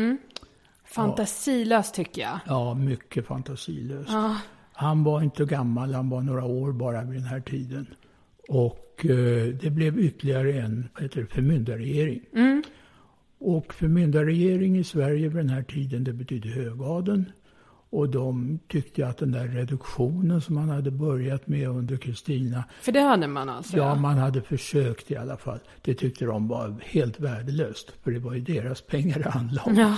Fantasilöst tycker jag. Ja, mycket fantasilöst. Han var inte gammal, han var några år bara vid den här tiden. Och det blev ytterligare en förmyndarregering. Och förmyndarregering i Sverige vid den här tiden, det betyder högadeln. Och de tyckte att den där reduktionen som man hade börjat med under Kristina. För det hade man alltså? Ja, man hade försökt i alla fall. Det tyckte de var helt värdelöst. För det var ju deras pengar det handlade om. Ja.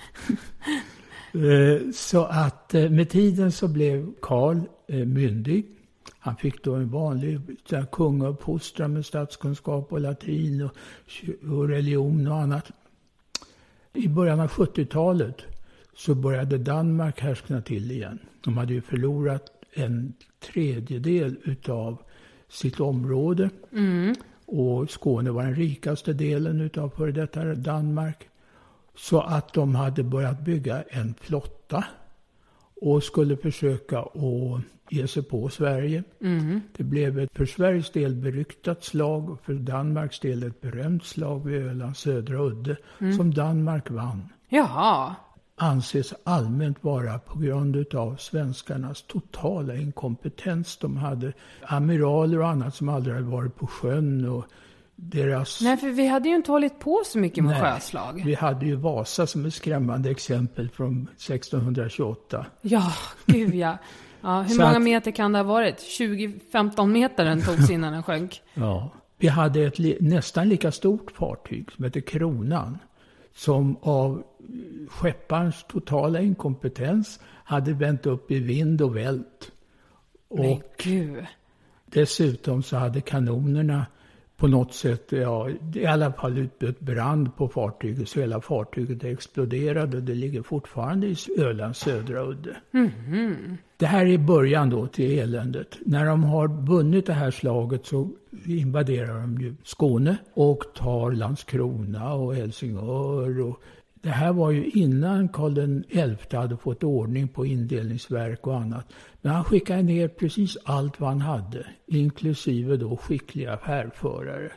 Så att med tiden så blev Karl myndig. Han fick då en vanlig kungauppfostran med statskunskap och latin och religion och annat. I början av 70-talet så började Danmark härskna till igen. De hade ju förlorat en tredjedel utav sitt område. Och Skåne var den rikaste delen utav före detta Danmark. Så att de hade börjat bygga en flotta och skulle försöka att ge sig på Sverige. Det blev ett för Sveriges del beryktat slag och för Danmarks del ett berömt slag vid Ölands södra udde som Danmark vann. Jaha. Anses allmänt vara på grund av svenskarnas totala inkompetens. De hade amiraler och annat som aldrig hade varit på sjön och deras... Nej, för vi hade ju inte hållit på så mycket med sjöslag. Vi hade ju Vasa som ett skrämmande exempel från 1628. Ja, gud ja. Hur många meter kan det ha varit? 20-15 meter den togs innan den sjönk. Ja, vi hade ett nästan lika stort fartyg som heter Kronan. Som av skepparens totala inkompetens hade vänt upp i vind och vält. Och dessutom så hade kanonerna på något sätt, i alla fall utbröt brand på fartyget. Så hela fartyget exploderade och det ligger fortfarande i Ölands södra udde. Det här är början då till eländet. När de har vunnit det här slaget så invaderar de ju Skåne och tar Landskrona och Helsingör. Och det här var ju innan Karl XI hade fått ordning på indelningsverk och annat. Men han skickade ner precis allt vad han hade, inklusive då skickliga härförare.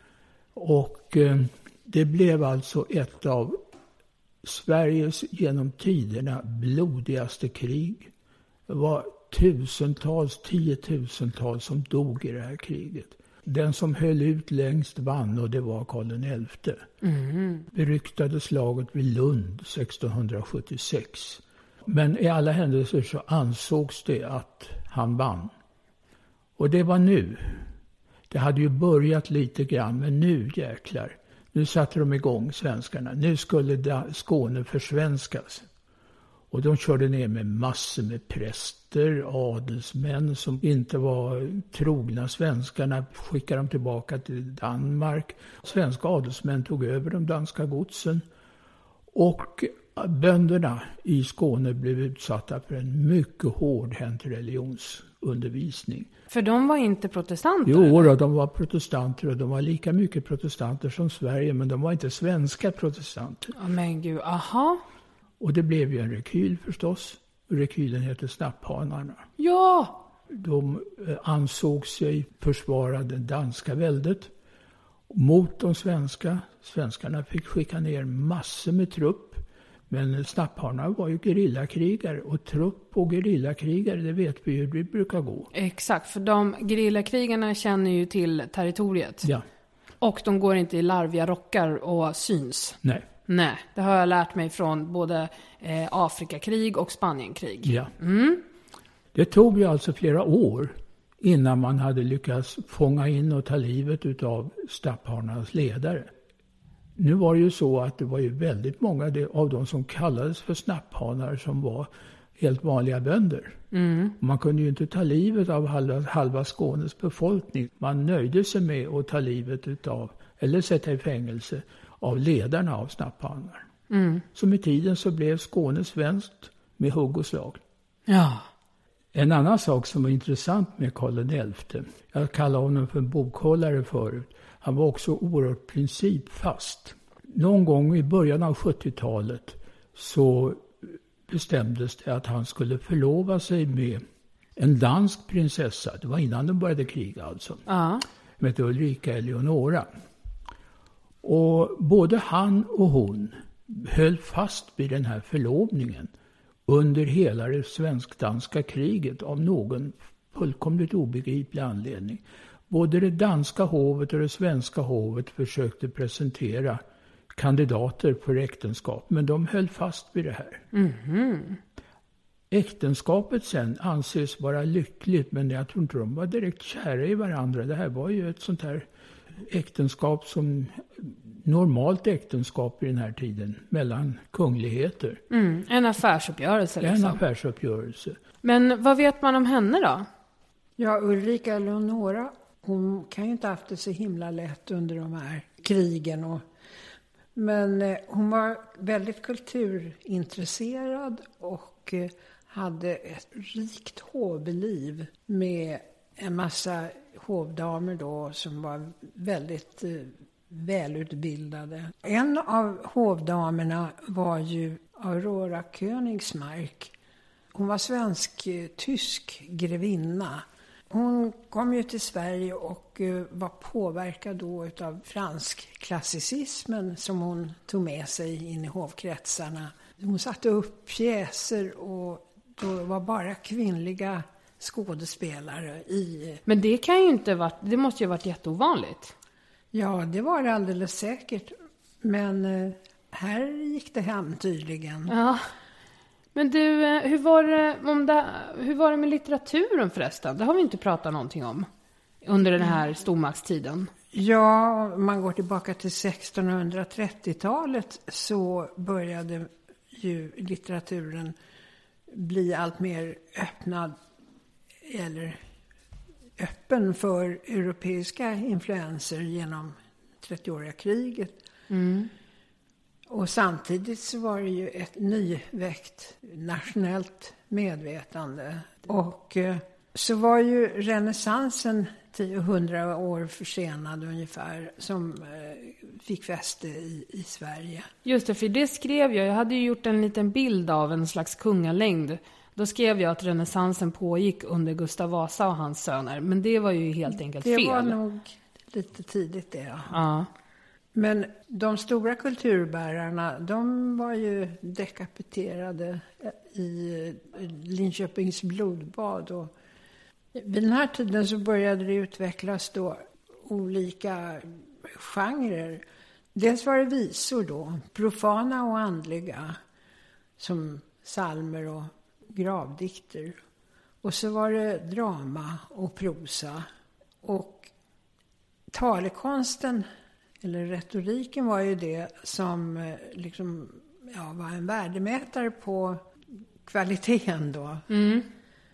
Och det blev alltså ett av Sveriges genom tiderna blodigaste krig. Det var tiotusentals som dog i det här kriget. Den som höll ut längst vann och det var Karl XI. Beryktade slaget vid Lund 1676. Men i alla händelser så ansågs det att han vann. Och det var nu. Det hade ju börjat lite grann, men nu jäklar. Nu satte de igång svenskarna. Nu skulle Skåne försvenskas. Och de körde ner med massor med präster, adelsmän som inte var trogna svenskarna. Skickade dem tillbaka till Danmark. Svenska adelsmän tog över de danska godsen. Och bönderna i Skåne blev utsatta för en mycket hårdhänt religionsundervisning. För de var inte protestanter? Jo, då, de var protestanter och de var lika mycket protestanter som Sverige. Men de var inte svenska protestanter. Ja, men gud, aha. Och det blev ju en rekyl förstås. Rekylen heter snapphanarna. Ja! De ansåg sig försvara det danska väldet mot de svenska. Svenskarna fick skicka ner massor med trupp. Men snapphanarna var ju gerillakrigare. Och trupp och gerillakrigare, det vet vi hur det brukar gå. Exakt, för de gerillakrigarna känner ju till territoriet. Ja. Och de går inte i larviga rockar och syns. Nej, det har jag lärt mig från både Afrikakrig och Spanienkrig. Ja. Det tog ju alltså flera år innan man hade lyckats fånga in och ta livet av snapphanarnas ledare. Nu var det ju så att det var ju väldigt många av de som kallades för snapphanar som var helt vanliga bönder. Man kunde ju inte ta livet av halva Skånes befolkning. Man nöjde sig med att ta livet av, eller sätta i fängelse, av ledarna av snapphanar. Så med tiden så blev Skåne svenskt med hugg och slag. Ja. En annan sak som var intressant med Karl XI, jag kallade honom för en bokhållare förut, han var också oerhört principfast. Någon gång i början av 70-talet så bestämdes det att han skulle förlova sig med en dansk prinsessa. Det var innan de började kriga alltså. Som hette Ulrika Eleonora. Och både han och hon höll fast vid den här förlovningen under hela det svensk-danska kriget av någon fullkomligt obegriplig anledning. Både det danska hovet och det svenska hovet försökte presentera kandidater för äktenskap, men de höll fast vid det här. Äktenskapet sen anses vara lyckligt, men jag tror inte de var direkt kära i varandra. Det här var ju ett sånt här äktenskap som normalt äktenskap i den här tiden mellan kungligheter. En affärsuppgörelse liksom. En affärsuppgörelse. Men vad vet man om henne då? Ja, Ulrika Eleonora, hon kan ju inte haft det så himla lätt under de här krigen. Men hon var väldigt kulturintresserad och hade ett rikt hovliv med en massa hovdamer då som var väldigt välutbildade. En av hovdamerna var ju Aurora Königsmark. Hon var svensk-tysk grevinna. Hon kom ju till Sverige och var påverkad då av fransk klassicismen som hon tog med sig in i hovkretsarna. Hon satte upp pjäser och då var bara kvinnliga skådespelare i... Men det kan ju inte varit, det måste ju ha varit jätteovanligt. Ja, det var det alldeles säkert. Men här gick det hem tydligen. Ja. Men du, hur var det med litteraturen förresten? Det har vi inte pratat någonting om under den här stormaktstiden. Ja, om man går tillbaka till 1630-talet så började ju litteraturen bli allt mer öppnad eller öppen för europeiska influenser genom 30-åriga kriget. Mm. Och samtidigt så var det ju ett nyväckt nationellt medvetande. Och så var ju renässansen 100 år försenad ungefär som fick fäste i Sverige. Just det, för det skrev jag. Jag hade ju gjort en liten bild av en slags kungalängd. Då skrev jag att renässansen pågick under Gustav Vasa och hans söner. Men det var ju helt enkelt fel. Det var nog lite tidigt det, ja. Men de stora kulturbärarna, de var ju dekapiterade i Linköpings blodbad. Och vid den här tiden så började det utvecklas då olika genrer. Dels var det visor då, profana och andliga, som psalmer och gravdikter. Och så var det drama och prosa. Och talekonsten, eller retoriken, var ju det som liksom, var en värdemätare på kvaliteten då. Mm.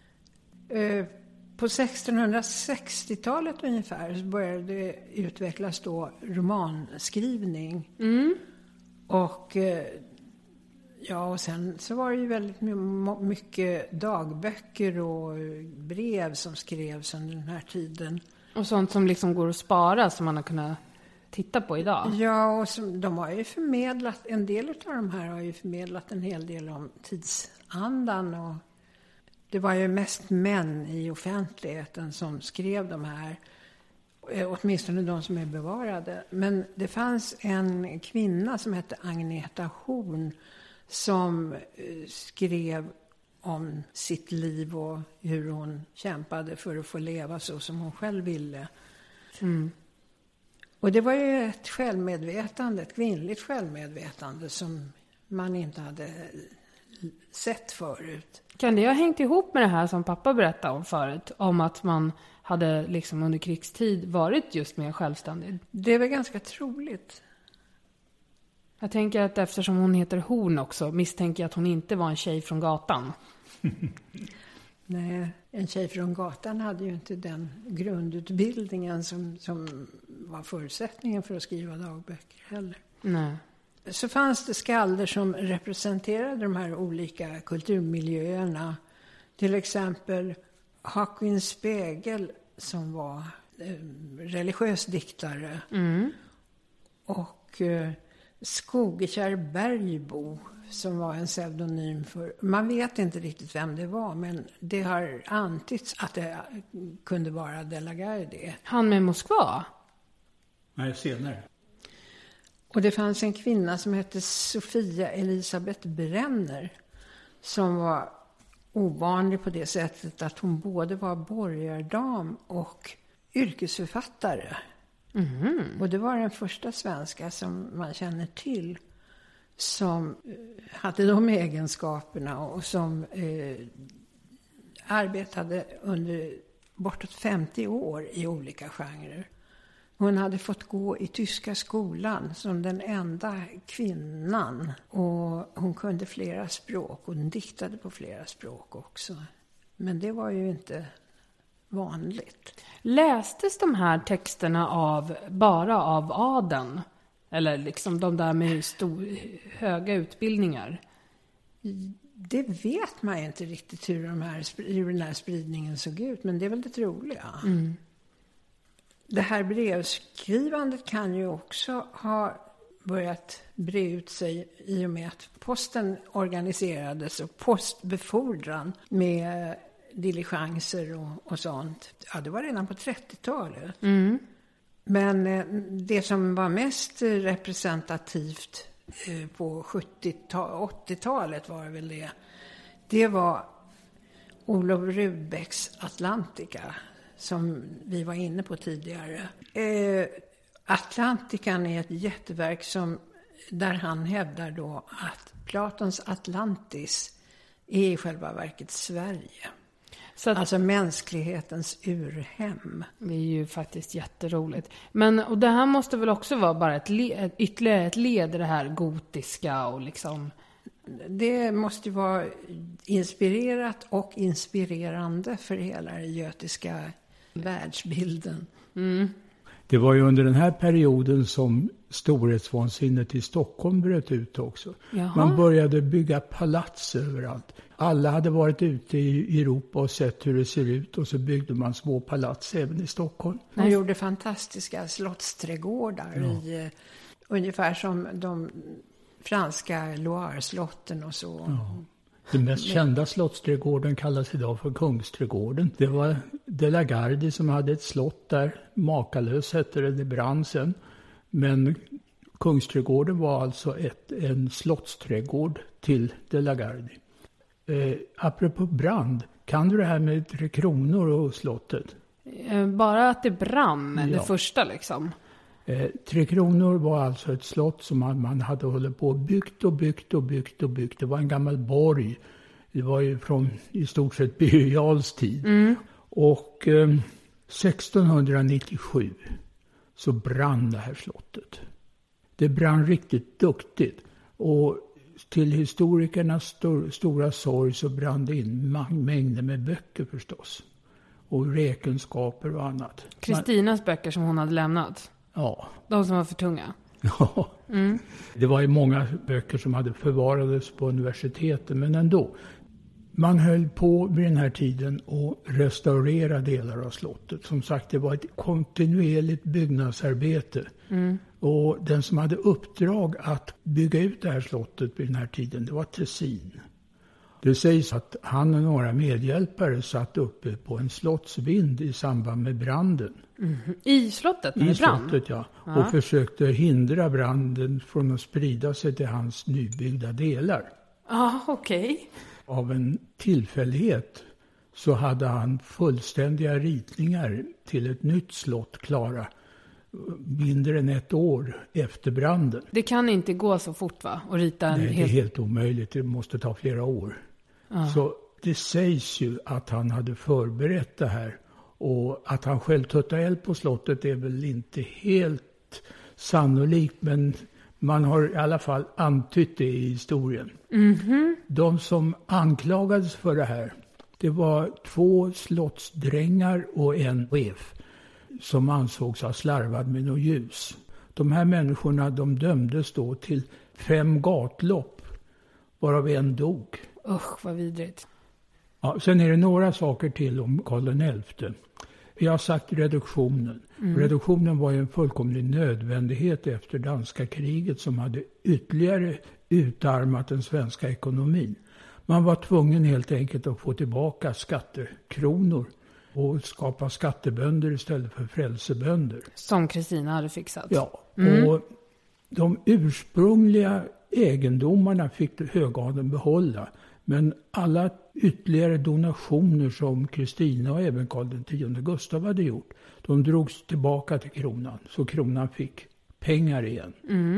På 1660-talet ungefär så började det utvecklas då romanskrivning. Mm. Och och sen så var det ju väldigt mycket dagböcker och brev som skrevs under den här tiden. Och sånt som liksom går att spara som man har kunnat titta på idag. Ja, och de har ju förmedlat, en del av de här har ju förmedlat en hel del om tidsandan. Och det var ju mest män i offentligheten som skrev de här, åtminstone de som är bevarade. Men det fanns en kvinna som hette Agneta Horn som skrev om sitt liv och hur hon kämpade för att få leva så som hon själv ville. Mm. Och det var ju ett självmedvetande, ett kvinnligt självmedvetande som man inte hade sett förut. Kan det ha hängt ihop med det här som pappa berättade om förut? Om att man hade liksom under krigstid varit just mer självständig? Det är väl ganska troligt. Jag tänker att eftersom hon heter Horn också misstänker jag att hon inte var en tjej från gatan. Nej, en tjej från gatan hade ju inte den grundutbildningen som var förutsättningen för att skriva dagböcker heller. Nej. Så fanns det skalder som representerade de här olika kulturmiljöerna. Till exempel Hakuin Spegel som var religiös diktare. Mm. Och Skogekärr Bergbo som var en pseudonym för... Man vet inte riktigt vem det var, men det har antytts att det kunde vara De la Gardie. Han med Moskva? Nej, senare. Och det fanns en kvinna som hette Sofia Elisabeth Brenner som var ovanlig på det sättet att hon både var borgardam och yrkesförfattare. Mm. Och det var den första svenska som man känner till som hade de egenskaperna och som arbetade under bortåt 50 år i olika genrer. Hon hade fått gå i tyska skolan som den enda kvinnan. Och hon kunde flera språk och hon diktade på flera språk också. Men det var ju inte vanligt. Lästes de här texterna bara av adeln? Eller liksom de där med höga utbildningar? Det vet man ju inte riktigt hur den här spridningen såg ut, men det är väl det troliga. Det här brevskrivandet kan ju också ha börjat bre ut sig i och med att posten organiserades och postbefordran med diligenser och sånt. Ja, det var redan på 30-talet. Men det som var mest representativt på 80-talet var väl det. Det var Olof Rudbecks Atlantica som vi var inne på tidigare. Atlantican är ett jätteverk där han hävdar då att Platons Atlantis är i själva verket Sverige. Så att, alltså mänsklighetens urhem. Det är ju faktiskt jätteroligt. Och det här måste väl också vara bara ytterligare ett led i det här gotiska och liksom... Det måste ju vara inspirerat och inspirerande för hela den götiska världsbilden. Det var ju under den här perioden som storhetsvansinnet i Stockholm bröt ut också. Jaha. Man började bygga palats överallt. Alla hade varit ute i Europa och sett hur det ser ut, och så byggde man små palats även i Stockholm. Man gjorde fantastiska slottsträdgårdar ungefär som de franska Loire-slotten och så. Ja. Den mest kända slottsträdgården kallas idag för Kungsträdgården. Det var de la Gardie som hade ett slott där. Makalös hette det brann sen. Men Kungsträdgården var alltså en slottsträdgård till de la Gardie. Apropå brand, kan du det här med 3 kronor och slottet? Bara att det brann, det första liksom. 3 kronor var alltså ett slott som man hade hållit på och byggt. Det var en gammal borg. Det var ju från i stort sett Birger Jarls tid. Och 1697 så brann det här slottet. Det brann riktigt duktigt. Och till historikernas stora sorg så brann det in mängder med böcker förstås. Och räkenskaper och annat. Kristinas böcker som hon hade lämnat? Ja. De som var för tunga? Ja. Det var ju många böcker som hade förvarades på universiteten, men ändå. Man höll på vid den här tiden och restaurera delar av slottet. Som sagt, det var ett kontinuerligt byggnadsarbete. Och den som hade uppdrag att bygga ut det här slottet vid den här tiden, det var Tessin. Det sägs att han och några medhjälpare satt uppe på en slottsvind i samband med branden. I slottet när det brann? I slottet, ja. Och försökte hindra branden från att sprida sig till hans nybyggda delar. Ja, okej. Av en tillfällighet så hade han fullständiga ritningar till ett nytt slott klara mindre än 1 år efter branden. Det kan inte gå så fort, va? Och rita en. Nej, det är helt omöjligt. Det måste ta flera år. Så det sägs ju att han hade förberett det här. Och att han själv tuttade eld på slottet är väl inte helt sannolikt. Men man har i alla fall antytt det i historien. De som anklagades för det här, det var 2 slottsdrängar och en chef som ansågs ha slarvat med något ljus. De här människorna, de dömdes då till 5 gatlopp, varav en dog. Usch, vad vidrigt. Ja, sen är det några saker till om Karl XI. Vi har sagt reduktionen. Reduktionen var ju en fullkomlig nödvändighet efter danska kriget som hade ytterligare utarmat den svenska ekonomin. Man var tvungen helt enkelt att få tillbaka skattekronor och skapa skattebönder istället för frälsebönder. Som Kristina hade fixat. Ja, och de ursprungliga egendomarna fick högadeln behålla. Men alla ytterligare donationer som Kristina och även Karl X Gustav hade gjort, de drogs tillbaka till kronan. Så kronan fick pengar igen.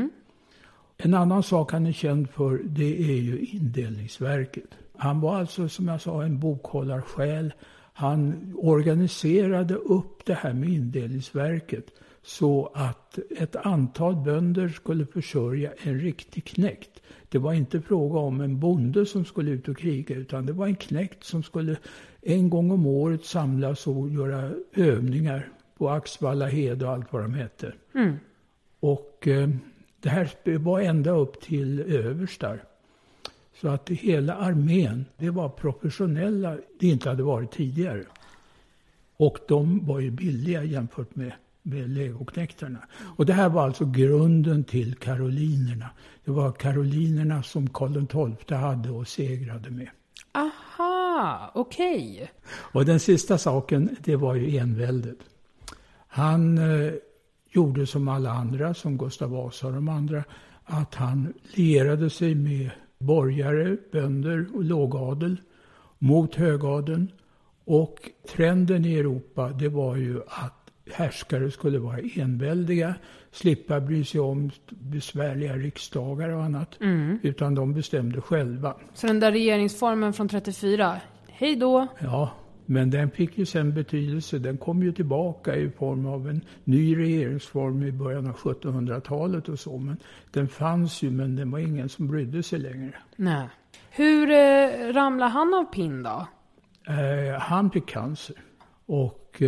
En annan sak han är känd för, det är ju indelningsverket. Han var alltså, som jag sa, en bokhållarsjäl. Han organiserade upp det här med indelningsverket så att ett antal bönder skulle försörja en riktig knekt. Det var inte fråga om en bonde som skulle ut och kriga, utan det var en knekt som skulle en gång om året samlas och göra övningar på Axvalla hed och allt vad de hette. Och det här var ända upp till överstar. Så att hela armén, det var professionella det inte hade varit tidigare. Och de var ju billiga jämfört med legoknektarna. Och det här var alltså grunden till karolinerna. Det var karolinerna som Karl XII hade och segrade med. Aha, okej. Och den sista saken, det var ju enväldet. Han gjorde som alla andra, som Gustav Vasa och de andra, att han lierade sig med borgare, bönder och lågadel mot högadeln. Och trenden i Europa, det var ju att härskare skulle vara enväldiga, slippa bry sig om besvärliga riksdagar och annat, utan de bestämde själva. Så den där regeringsformen från 34, hej då! Ja, men den fick ju sen betydelse. Den kom ju tillbaka i form av en ny regeringsform i början av 1700-talet och så. Men den fanns ju, men det var ingen som brydde sig längre. Nej. Hur ramlade han av pinn då? Han fick cancer. Och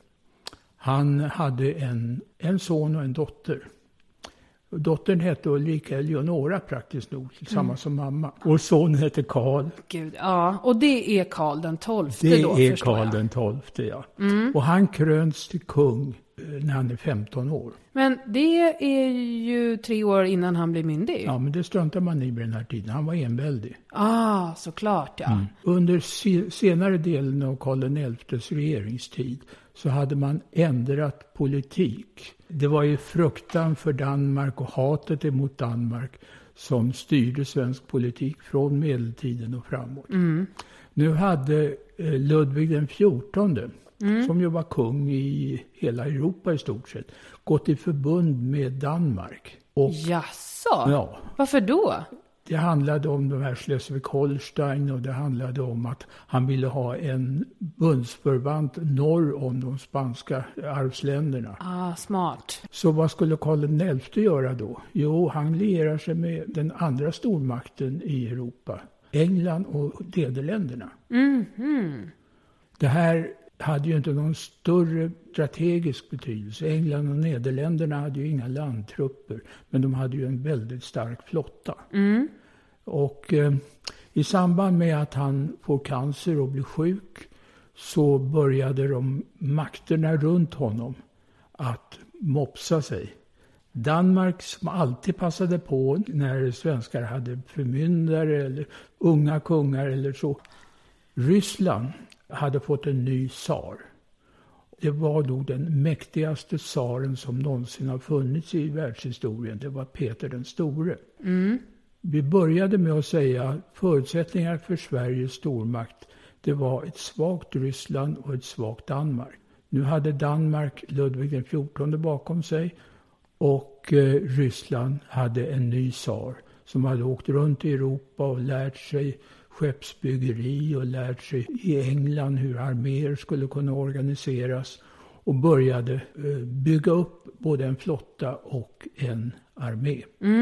han hade en son och en dotter. Dottern hette Ulrika Eleonora praktiskt nog, samma som mamma. Och sonen hette Karl. Gud, ja. Och det är Karl den XII det då, är förstår Karl jag. den XII, ja. Och han kröns till kung när han är 15 år. Men det är ju 3 år innan han blir myndig. Ja, men det struntar man i den här tiden. Han var enväldig. Såklart, ja. Under senare delen av Karl XI:s regeringstid så hade man ändrat politik. Det var ju fruktan för Danmark och hatet emot Danmark som styrde svensk politik från medeltiden och framåt. Nu hade Ludvig den XIV, som ju var kung i hela Europa i stort sett, gått i förbund med Danmark. Och, Jaså? ja, Varför då? det handlade om de här Schleswig-Holstein och det handlade om att han ville ha en bundsförvant norr om de spanska arvsländerna. Smart. Så vad skulle Karl XI göra då? Jo, han lierar sig med den andra stormakten i Europa. England och Nederländerna. Det här hade ju inte någon större strategisk betydelse. England och Nederländerna hade ju inga landtrupper, men de hade ju en väldigt stark flotta. Och i samband med att han får cancer och blir sjuk så började de makterna runt honom att mopsa sig. Danmark, som alltid passade på när svenskar hade förmyndare eller unga kungar eller så. Ryssland hade fått en ny tsar. Det var då den mäktigaste tsaren som någonsin har funnits i världshistorien. Det var Peter den store. Vi började med att säga att förutsättningar för Sveriges stormakt, det var ett svagt Ryssland och ett svagt Danmark. Nu hade Danmark Ludvig den XIV bakom sig och Ryssland hade en ny tsar som hade åkt runt i Europa och lärt sig skeppsbyggeri och lärt sig i England hur arméer skulle kunna organiseras och började bygga upp både en flotta och en armé.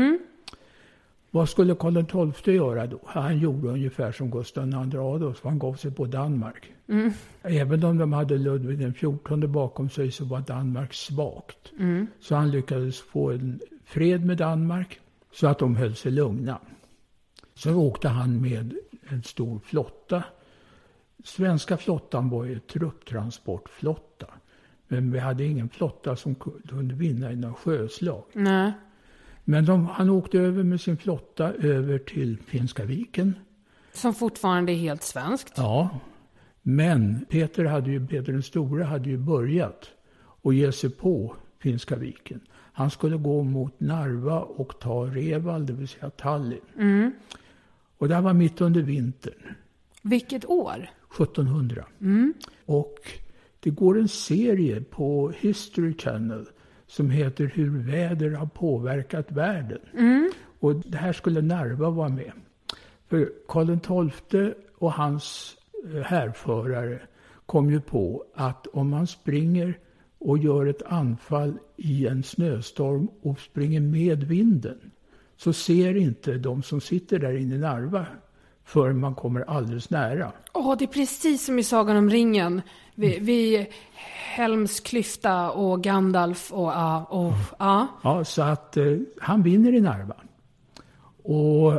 Vad skulle Karl XII göra då? Han gjorde ungefär som Gustav II Adolf, han gav sig på Danmark. Även om de hade Ludvig den XIV bakom sig så var Danmark svagt. Så han lyckades få en fred med Danmark så att de höll sig lugna. Så åkte han med en stor flotta. Svenska flottan var ju en trupptransportflotta. Men vi hade ingen flotta som kunde vinna i några sjöslag. Nej. Men han åkte över med sin flotta över till Finska viken. Som fortfarande är helt svenskt. Ja, men Peter den store hade ju börjat och ge sig på Finska viken. Han skulle gå mot Narva och ta Reval, det vill säga Tallinn. Och det var mitt under vintern. Vilket år? 1700. Och det går en serie på History Channel som heter Hur väder har påverkat världen. Och det här skulle Narva vara med. För Karl XII och hans härförare kom ju på att om man springer och gör ett anfall i en snöstorm och springer med vinden så ser inte de som sitter där inne i Narva förrän man kommer alldeles nära. Det är precis som i Sagan om ringen. Vi Helms klyfta och Gandalf och Ja, så att han vinner i Narva. Och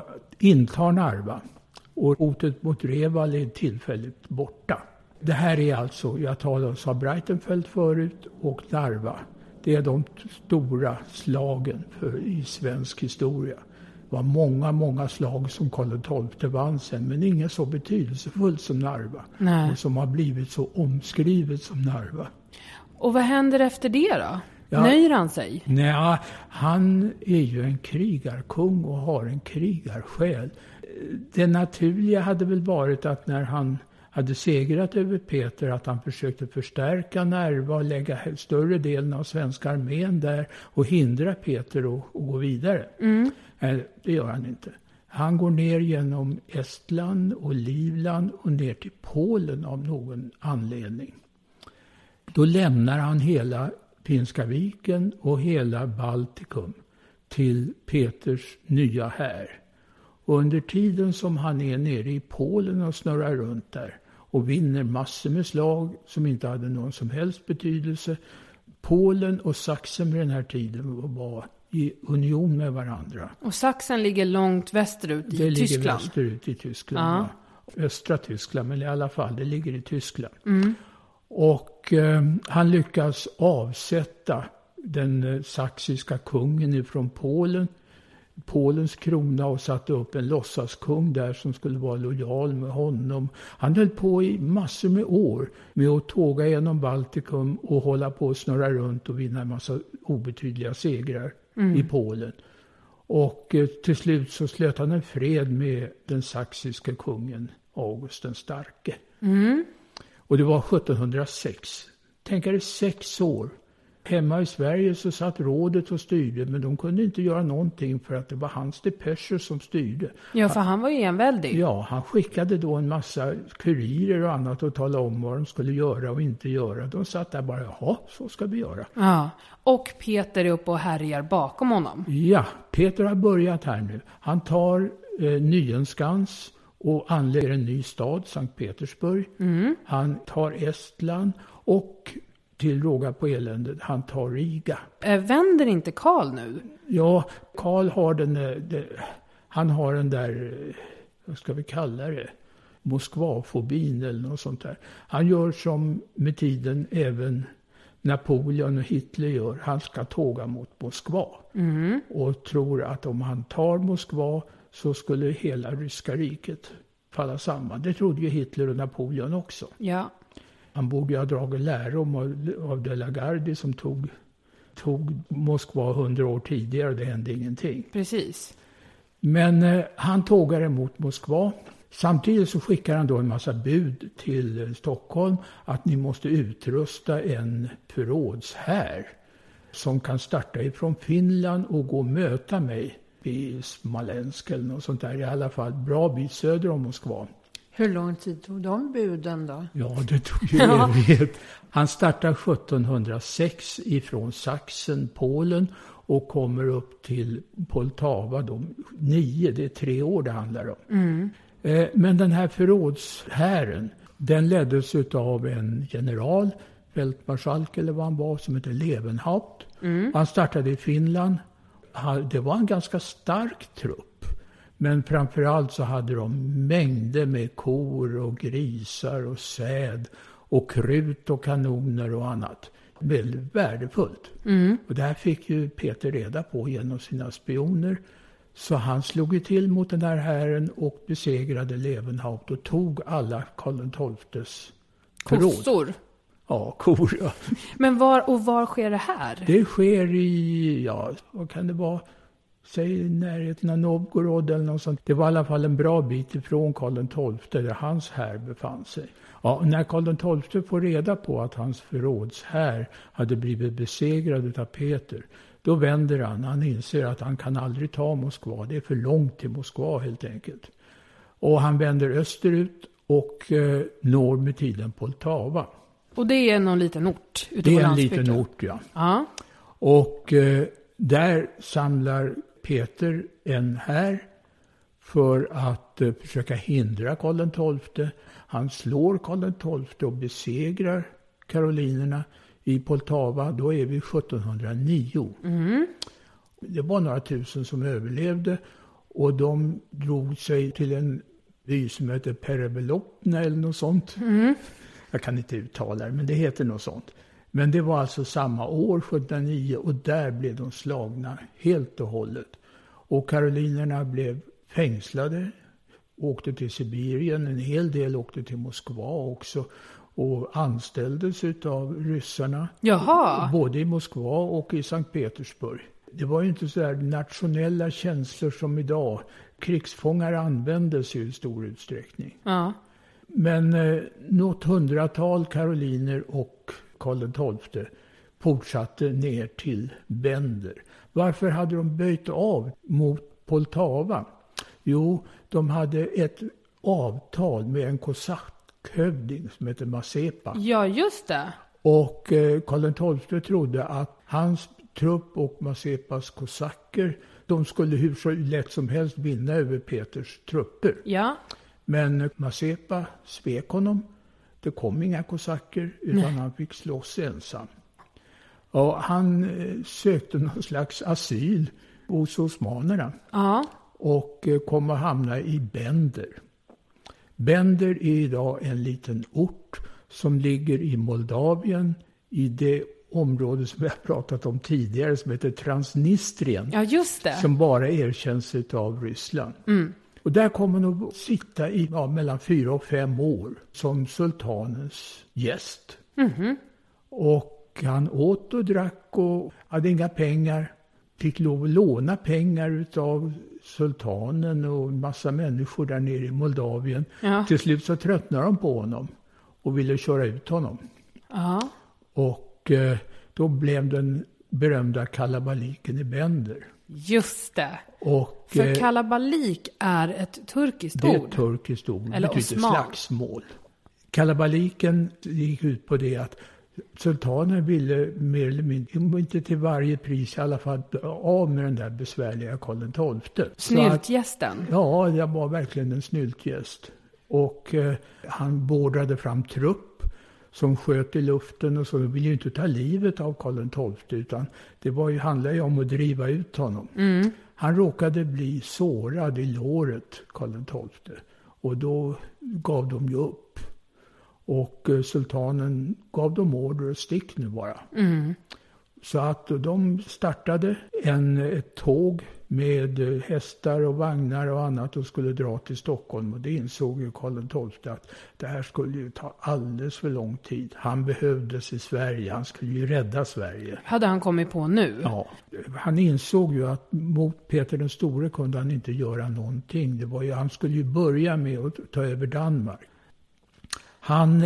intar Narva och hotet mot Reval är tillfälligt borta. Det här är alltså, jag talade om Breitenfeld förut och Narva. Det är de stora slagen i svensk historia. Det var många slag som Karl XII vann sen, men inget så betydelsefullt som Narva. Nej. Och som har blivit så omskrivet som Narva. Och vad händer efter det då? Ja. Nöjer han sig? Nej, han är ju en krigarkung och har en krigarsjäl. Det naturliga hade väl varit att när han hade segrat över Peter att han försökte förstärka Narva och lägga större delen av svenska armén där och hindra Peter att gå vidare. Det gör han inte. Han går ner genom Estland och Livland och ner till Polen av någon anledning. Då lämnar han hela Finska viken och hela Baltikum till Peters nya här. Och under tiden som han är nere i Polen och snurrar runt där och vinner massor med slag som inte hade någon som helst betydelse. Polen och Sachsen vid den här tiden var i union med varandra. Och Sachsen ligger långt västerut i Tyskland? Det ligger västerut i Tyskland, ja. Östra Tyskland, men i alla fall, det ligger i Tyskland. Och han lyckas avsätta den saxiska kungen ifrån Polen, Polens krona, och satte upp en låtsaskung där som skulle vara lojal med honom. Han höll på i massor med år med att tåga genom Baltikum och hålla på och snurra runt och vinna en massa obetydliga segrar i Polen. Och till slut så slöt han en fred med den saxiska kungen August den starke. Och det var 1706. Tänk er 6 år. Hemma i Sverige så satt rådet och styrde, men de kunde inte göra någonting för att det var hans depescher som styrde. Ja, för han var ju enväldig. Ja, han skickade då en massa kurirer och annat och talade om vad de skulle göra och inte göra. De satt där bara, jaha, så ska vi göra. Ja, och Peter är uppe och härjar bakom honom. Ja, Peter har börjat här nu. Han tar Nyenskans och anlägger en ny stad, Sankt Petersburg. Han tar Estland och till råga på eländet, han tar Riga. Vänder inte Karl nu? Ja, Karl har han har den där, vad ska vi kalla det, Moskvafobin eller något sånt där. Han gör som med tiden även Napoleon och Hitler gör. Han ska tåga mot Moskva. Och tror att om han tar Moskva så skulle hela ryska riket falla samman. Det trodde ju Hitler och Napoleon också. Ja. Han borde ju ha dragit lärdom av de la Gardie som tog Moskva 100 år tidigare och det hände ingenting. Precis. Men han tågar emot Moskva. Samtidigt så skickar han då en massa bud till Stockholm att ni måste utrusta en förrådshär som kan starta ifrån Finland och gå och möta mig i Smolensk eller något sånt där. I alla fall bra bit söder om Moskva. Hur lång tid tog de buden då? Ja, det tog ju evighet. Han startar 1706 ifrån Sachsen, Polen och kommer upp till Poltava. Det är 3 år det handlar om. Men den här förrådshären, den leddes av en general, fältmarskalk eller vad han var, som heter Levenhaupt. Han startade i Finland. Det var en ganska stark trupp. Men framförallt så hade de mängder med kor och grisar och säd och krut och kanoner och annat. Väldigt värdefullt. Och det här fick ju Peter reda på genom sina spioner. Så han slog ju till mot den här hären och besegrade Levenhaupt och tog alla Karl XIIs förråd. Kossor? Ja, kor. Ja. Men var sker det här? Det sker i, vad kan det vara? Säg i närheten av Novgorod eller något sånt. Det var i alla fall en bra bit ifrån Karl XII där hans här befann sig. Ja, när Karl XII får reda på att hans förrådshär hade blivit besegrad av Peter, då vänder han. Han inser att han kan aldrig ta Moskva. Det är för långt till Moskva helt enkelt. Och han vänder österut och når med tiden Poltava. Och det är någon liten ort ute Det på är en landsbygden. liten ort, ja. Ja. Och där samlar Peter en här för att försöka hindra Karl XII. Han slår Karl XII och besegrar karolinerna i Poltava. Då är vi 1709. Det var några tusen som överlevde. Och de drog sig till en by som heter Perevelopna eller något sånt. Jag kan inte uttala det, men det heter något sånt. Men det var alltså samma år, 1709, och där blev de slagna helt och hållet. Och karolinerna blev fängslade, åkte till Sibirien, en hel del åkte till Moskva också och anställdes av ryssarna. Jaha. Både i Moskva och i Sankt Petersburg. Det var ju inte så där nationella känslor som idag. Krigsfångar användes ju i stor utsträckning. Ja. Men något 100-tal karoliner och Karl XII fortsatte ner till Bender. Varför hade de böjt av mot Poltava? Jo, de hade ett avtal med en kosackhövding som heter Mazepa. Ja, just det. Och Karl XII trodde att hans trupp och Mazepas kosacker, de skulle hur så lätt som helst vinna över Peters trupper. Ja. Men Mazepa svek honom. Det kom inga kosacker utan han fick slåss ensam. Och han sökte någon slags asyl hos osmanerna. Ja. Och kom att hamna i Bender. Bender är idag en liten ort som ligger i Moldavien, i det område som vi har pratat om tidigare som heter Transnistrien. Ja, just det. Som bara erkänns av Ryssland. Och där kommer han att sitta i mellan 4 och 5 år som sultanens gäst. Och han åt och drack och hade inga pengar. Fick lov att låna pengar av sultanen och en massa människor där nere i Moldavien. Ja. Till slut så tröttnade de på honom och ville köra ut honom. Ja. Och då blev den berömda kalabaliken i Bender. Just det. Och, för kalabalik är ett turkiskt ord. Det är ett turkiskt ord. Eller det betyder osman. Slagsmål. Kalabaliken gick ut på det att sultanen ville mer eller mindre, inte till varje pris i alla fall, av med den där besvärliga Karl XII. Snyltgästen. Ja, det var verkligen en snyltgäst. Och han beordrade fram trupp som sköt i luften och så. De ville ju inte ta livet av Karl XII utan det handlade ju om att driva ut honom. Han råkade bli sårad i låret, Karl XII. Och då gav de ju upp. Och sultanen gav dem order och stick nu bara. Så att de startade ett tåg med hästar och vagnar och annat och skulle dra till Stockholm. Och det insåg ju Karl XII att det här skulle ju ta alldeles för lång tid. Han behövdes i Sverige, han skulle ju rädda Sverige. Hade han kommit på nu? Ja, han insåg ju att mot Peter den store kunde han inte göra någonting. Han skulle ju börja med att ta över Danmark. Han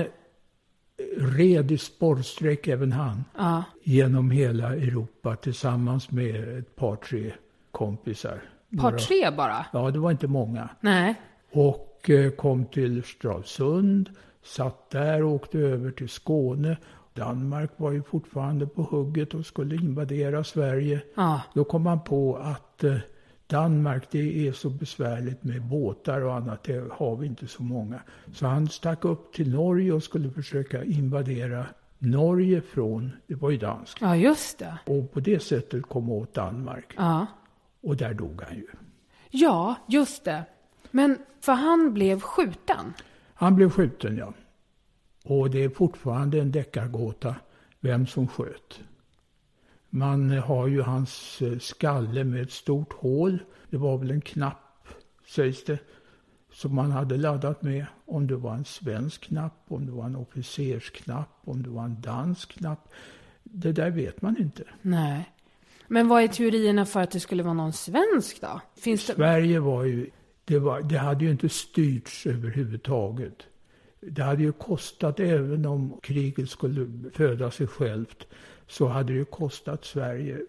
red i spårsträck även han genom hela Europa tillsammans med ett par, 3 kompisar. Par 3 bara? Ja, det var inte många. Nej. Och kom till Stralsund, satt där och åkte över till Skåne. Danmark var ju fortfarande på hugget och skulle invadera Sverige. Då kom man på att Danmark, det är så besvärligt med båtar och annat, det har vi inte så många. Så han stack upp till Norge och skulle försöka invadera Norge från, det var ju danskt. Ja, just det. Och på det sättet kom åt Danmark. Ja. Och där dog han ju. Ja, just det. Men för han blev skjuten? Han blev skjuten, ja. Och det är fortfarande en deckargåta vem som sköt. Man har ju hans skalle med ett stort hål. Det var väl en knapp, sägs det, som man hade laddat med. Om det var en svensk knapp, om det var en officersknapp, om det var en dansk knapp. Det där vet man inte. Nej. Men vad är teorierna för att det skulle vara någon svensk då? Sverige var ju, det hade ju inte styrts överhuvudtaget. Det hade ju kostat, även om kriget skulle föda sig självt, så hade det ju kostat Sverige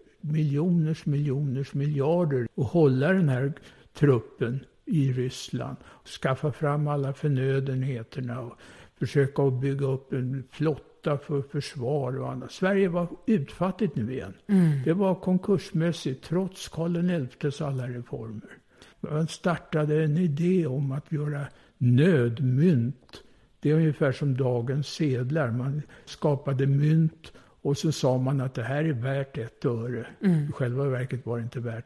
miljarder att hålla den här truppen i Ryssland. Skaffa fram alla förnödenheterna och försöka att bygga upp en flotta för försvar och annat. Sverige var utfattigt nu igen. Det var konkursmässigt trots Karl XI:s alla reformer. Man startade en idé om att göra nödmynt. Det är ungefär som dagens sedlar. Man skapade mynt och så sa man att det här är värt 1 öre. I själva verket var det inte värt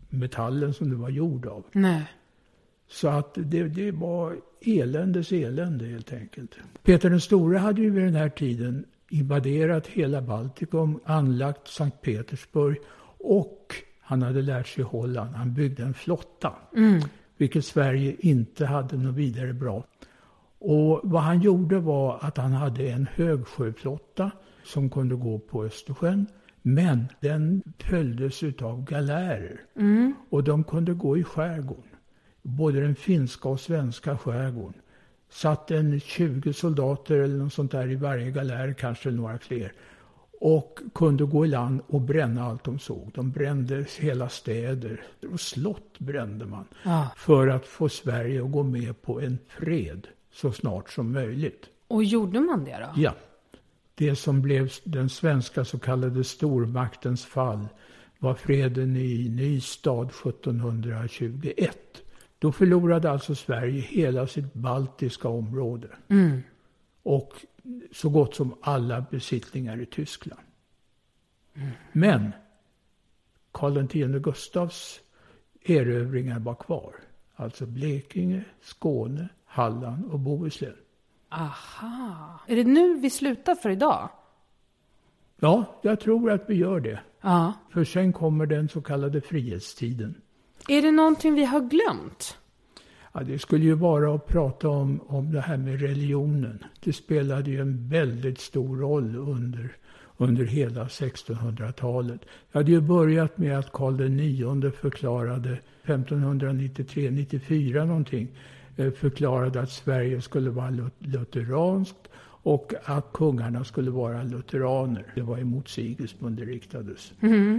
metallen som det var gjord av. Nej. Så att det var elände helt enkelt. Peter den store hade ju vid den här tiden invaderat hela Baltikum, anlagt Sankt Petersburg och han hade lärt sig Holland. Han byggde en flotta, vilket Sverige inte hade något vidare bra. Och vad han gjorde var att han hade en högsjöflotta som kunde gå på Östersjön. Men den följdes av galärer. Och de kunde gå i skärgården. Både den finska och svenska skärgården. Satt en 20 soldater eller något sånt där i varje galär, kanske några fler. Och kunde gå i land och bränna allt de såg. De brände hela städer. Och slott brände man. För att få Sverige att gå med på en fred så snart som möjligt. Och gjorde man det då? Ja. Det som blev den svenska så kallade stormaktens fall var freden i Nystad 1721. Då förlorade alltså Sverige hela sitt baltiska område. Och så gott som alla besittningar i Tyskland. Men Karl X Gustavs erövringar var kvar. Alltså Blekinge, Skåne, Halland och Bohuslän. Aha. Är det nu vi slutar för idag? Ja, jag tror att vi gör det. Ja. För sen kommer den så kallade frihetstiden. Är det någonting vi har glömt? Ja, det skulle ju vara att prata om det här med religionen. Det spelade ju en väldigt stor roll under hela 1600-talet. Det hade ju börjat med att Karl IX förklarade 1593-94 någonting. Förklarade att Sverige skulle vara lutheranskt och att kungarna skulle vara lutheraner. Det var emot Sigismund det riktades.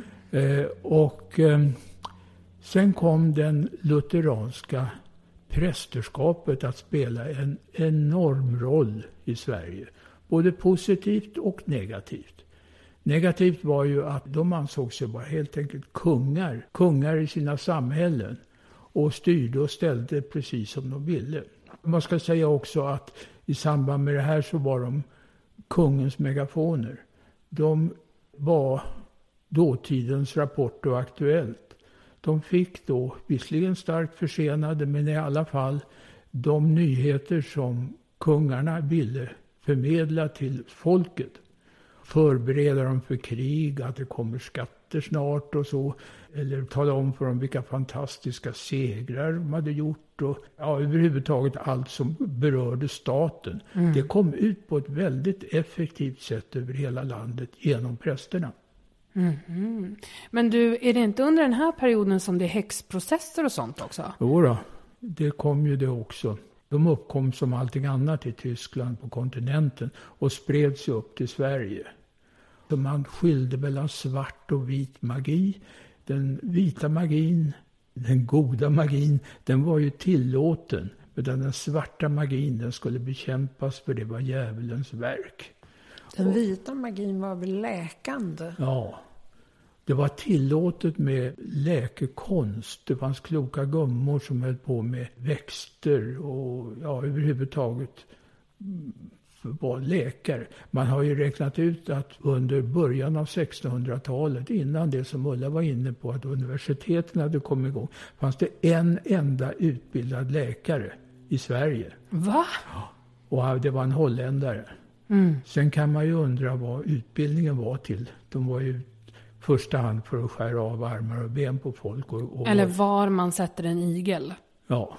Sen kom den lutheranska prästerskapet att spela en enorm roll i Sverige. Både positivt och negativt. Negativt var ju att de ansåg sig vara helt enkelt kungar i sina samhällen. Och styrde och ställde precis som de ville. Man ska säga också att i samband med det här så var de kungens megafoner. De var dåtidens Rapport och Aktuellt. De fick då, visserligen starkt försenade, men i alla fall de nyheter som kungarna ville förmedla till folket. Förbereda dem för krig, att det kommer skatter snart och så. Eller tala om för dem vilka fantastiska segrar de hade gjort. Och överhuvudtaget allt som berörde staten. Det kom ut på ett väldigt effektivt sätt över hela landet genom prästerna. Men du, är det inte under den här perioden som det är häxprocesser och sånt också? Jo då, det kom ju det också. De uppkom som allting annat i Tyskland på kontinenten och spred sig upp till Sverige. Så man skilde mellan svart och vit magi. Den vita magin, den goda magin, den var ju tillåten. Medan den svarta magin, den skulle bekämpas för det var djävulens verk. Den vita magin var väl läkande? Ja. Det var tillåtet med läkekonst. Det fanns kloka gummor som höll på med växter och överhuvudtaget var läkare. Man har ju räknat ut att under början av 1600-talet, innan det som Ulla var inne på att universiteten hade kommit igång, fanns det en enda utbildad läkare i Sverige. Va? Och det var en holländare. Sen kan man ju undra vad utbildningen var till. De var ju första hand för att skära av armar och ben på folk. Eller var man sätter en igel. Ja.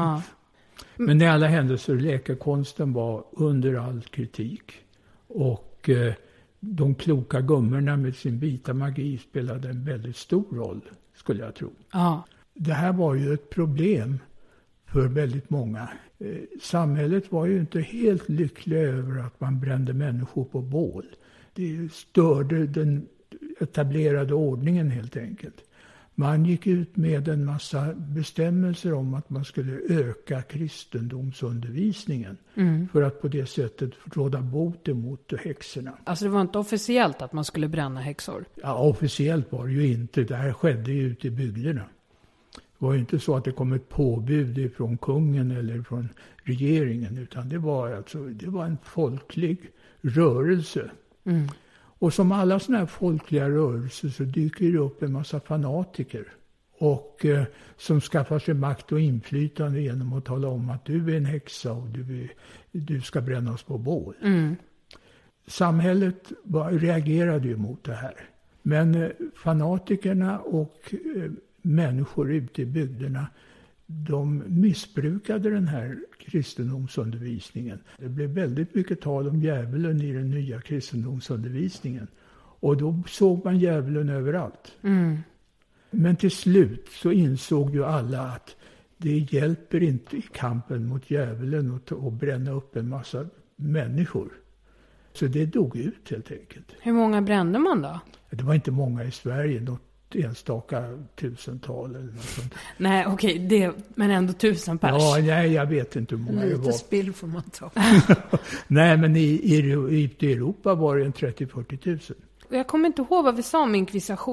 Men i alla händelser, läkarkonsten var under all kritik. Och de kloka gummorna med sin vita magi spelade en väldigt stor roll, skulle jag tro. Det här var ju ett problem för väldigt många. Samhället var ju inte helt lyckliga över att man brände människor på bål. Det störde den etablerade ordningen helt enkelt. Man gick ut med en massa bestämmelser om att man skulle öka kristendomsundervisningen för att på det sättet råda bot emot häxorna. Alltså det var inte officiellt att man skulle bränna häxor? Ja, officiellt var det ju inte. Det här skedde ju ute i bygderna. Det var ju inte så att det kom ett påbud från kungen eller från regeringen, utan det var en folklig rörelse. Och som alla sådana här folkliga rörelser så dyker det upp en massa fanatiker Och som skaffar sig makt och inflytande genom att tala om att du är en häxa och du ska brännas på bål. Samhället reagerade ju mot det här. Men fanatikerna och människor ute i bygderna, de missbrukade den här kristendomsundervisningen. Det blev väldigt mycket tal om djävulen i den nya kristendomsundervisningen. Och då såg man djävulen överallt. Men till slut så insåg ju alla att det hjälper inte i kampen mot djävulen och bränna upp en massa människor. Så det dog ut helt enkelt. Hur många brände man då? Det var inte många i Sverige, något enstaka tusental eller något sånt. Nej, okej, men ändå 1000 pers. Ja, nej, jag vet inte hur många det var. Lite spill får man ta. Nej, men i Europa var det en 30-40 tusen. Jag kommer inte ihåg vad vi sa om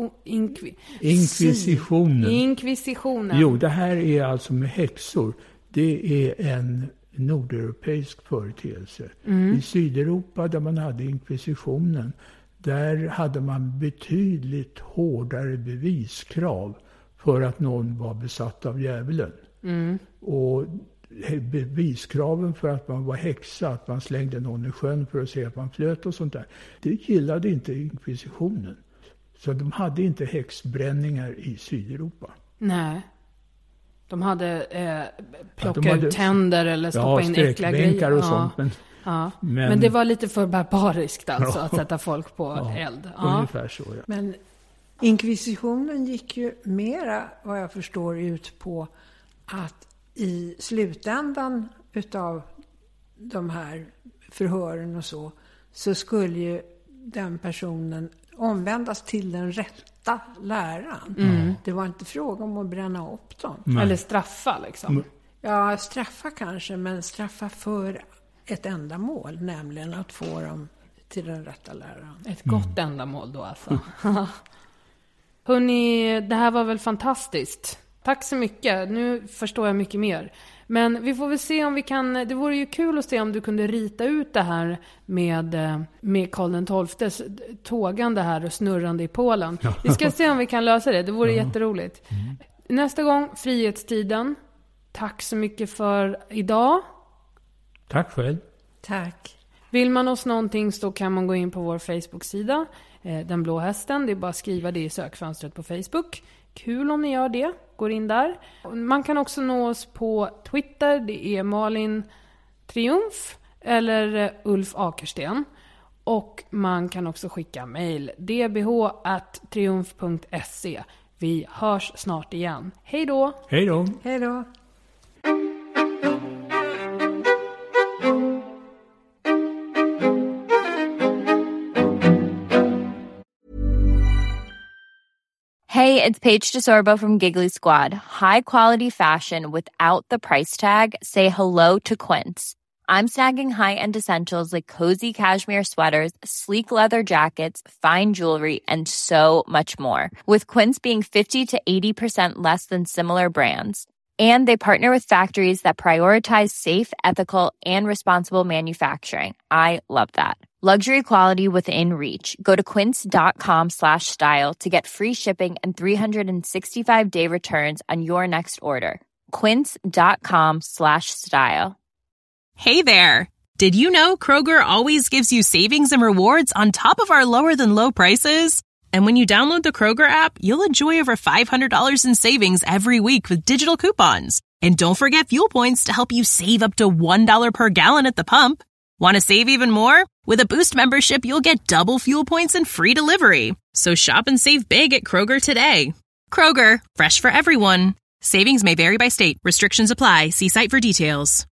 Inkvisitionen. Jo, det här är alltså med häxor. Det är en nordeuropeisk företeelse. I Sydeuropa där man hade inkvisitionen, där hade man betydligt hårdare beviskrav för att någon var besatt av djävulen. Och beviskraven för att man var häxa, att man slängde någon i sjön för att se att man flöt och sånt där, det gillade inte inkvisitionen. Så de hade inte häxbränningar i Sydeuropa. Nej. De hade plocka ut tänder eller stoppa in äckliga grejer. Och sånt. Men det var lite för barbariskt alltså att sätta folk på eld. Ungefär så, ja. Men inkvisitionen gick ju mera, vad jag förstår, ut på att i slutändan utav de här förhören och så skulle ju den personen omvändas till den rätta läran. Det var inte fråga om att bränna upp dem. Eller straffa liksom. Ja, straffa kanske, men straffa för ett ändamål, nämligen att få dem till den rätta läran. Ett gott ändamål då alltså. Hörrni, det här var väl fantastiskt. Tack så mycket. Nu förstår jag mycket mer. Men vi får väl se om vi kan... Det vore ju kul att se om du kunde rita ut det här med Karl XII:s tågande här och snurrande i Polen. Vi ska se om vi kan lösa det. Det vore jätteroligt. Nästa gång, Frihetstiden. Tack så mycket för idag. Tack själv. Tack. Vill man oss någonting så kan man gå in på vår Facebook-sida. Den blå hästen. Det är bara att skriva det i sökfönstret på Facebook. Kul om ni gör det. Går in där. Man kan också nå oss på Twitter. Det är Malin Triumf eller Ulf Akersten. Och man kan också skicka mejl. dbh@triumf.se. Vi hörs snart igen. Hej då! Hej då! Hej då! Hey, it's Paige DeSorbo from Giggly Squad. High quality fashion without the price tag. Say hello to Quince. I'm snagging high-end essentials like cozy cashmere sweaters, sleek leather jackets, fine jewelry, and so much more. With Quince being 50 to 80% less than similar brands. And they partner with factories that prioritize safe, ethical, and responsible manufacturing. I love that. Luxury quality within reach. Go to quince.com/style to get free shipping and 365-day returns on your next order. Quince.com/style. Hey there. Did you know Kroger always gives you savings and rewards on top of our lower than low prices? And when you download the Kroger app, you'll enjoy over $500 in savings every week with digital coupons. And don't forget fuel points to help you save up to $1 per gallon at the pump. Want to save even more? With a Boost membership, you'll get double fuel points and free delivery. So shop and save big at Kroger today. Kroger, fresh for everyone. Savings may vary by state. Restrictions apply. See site for details.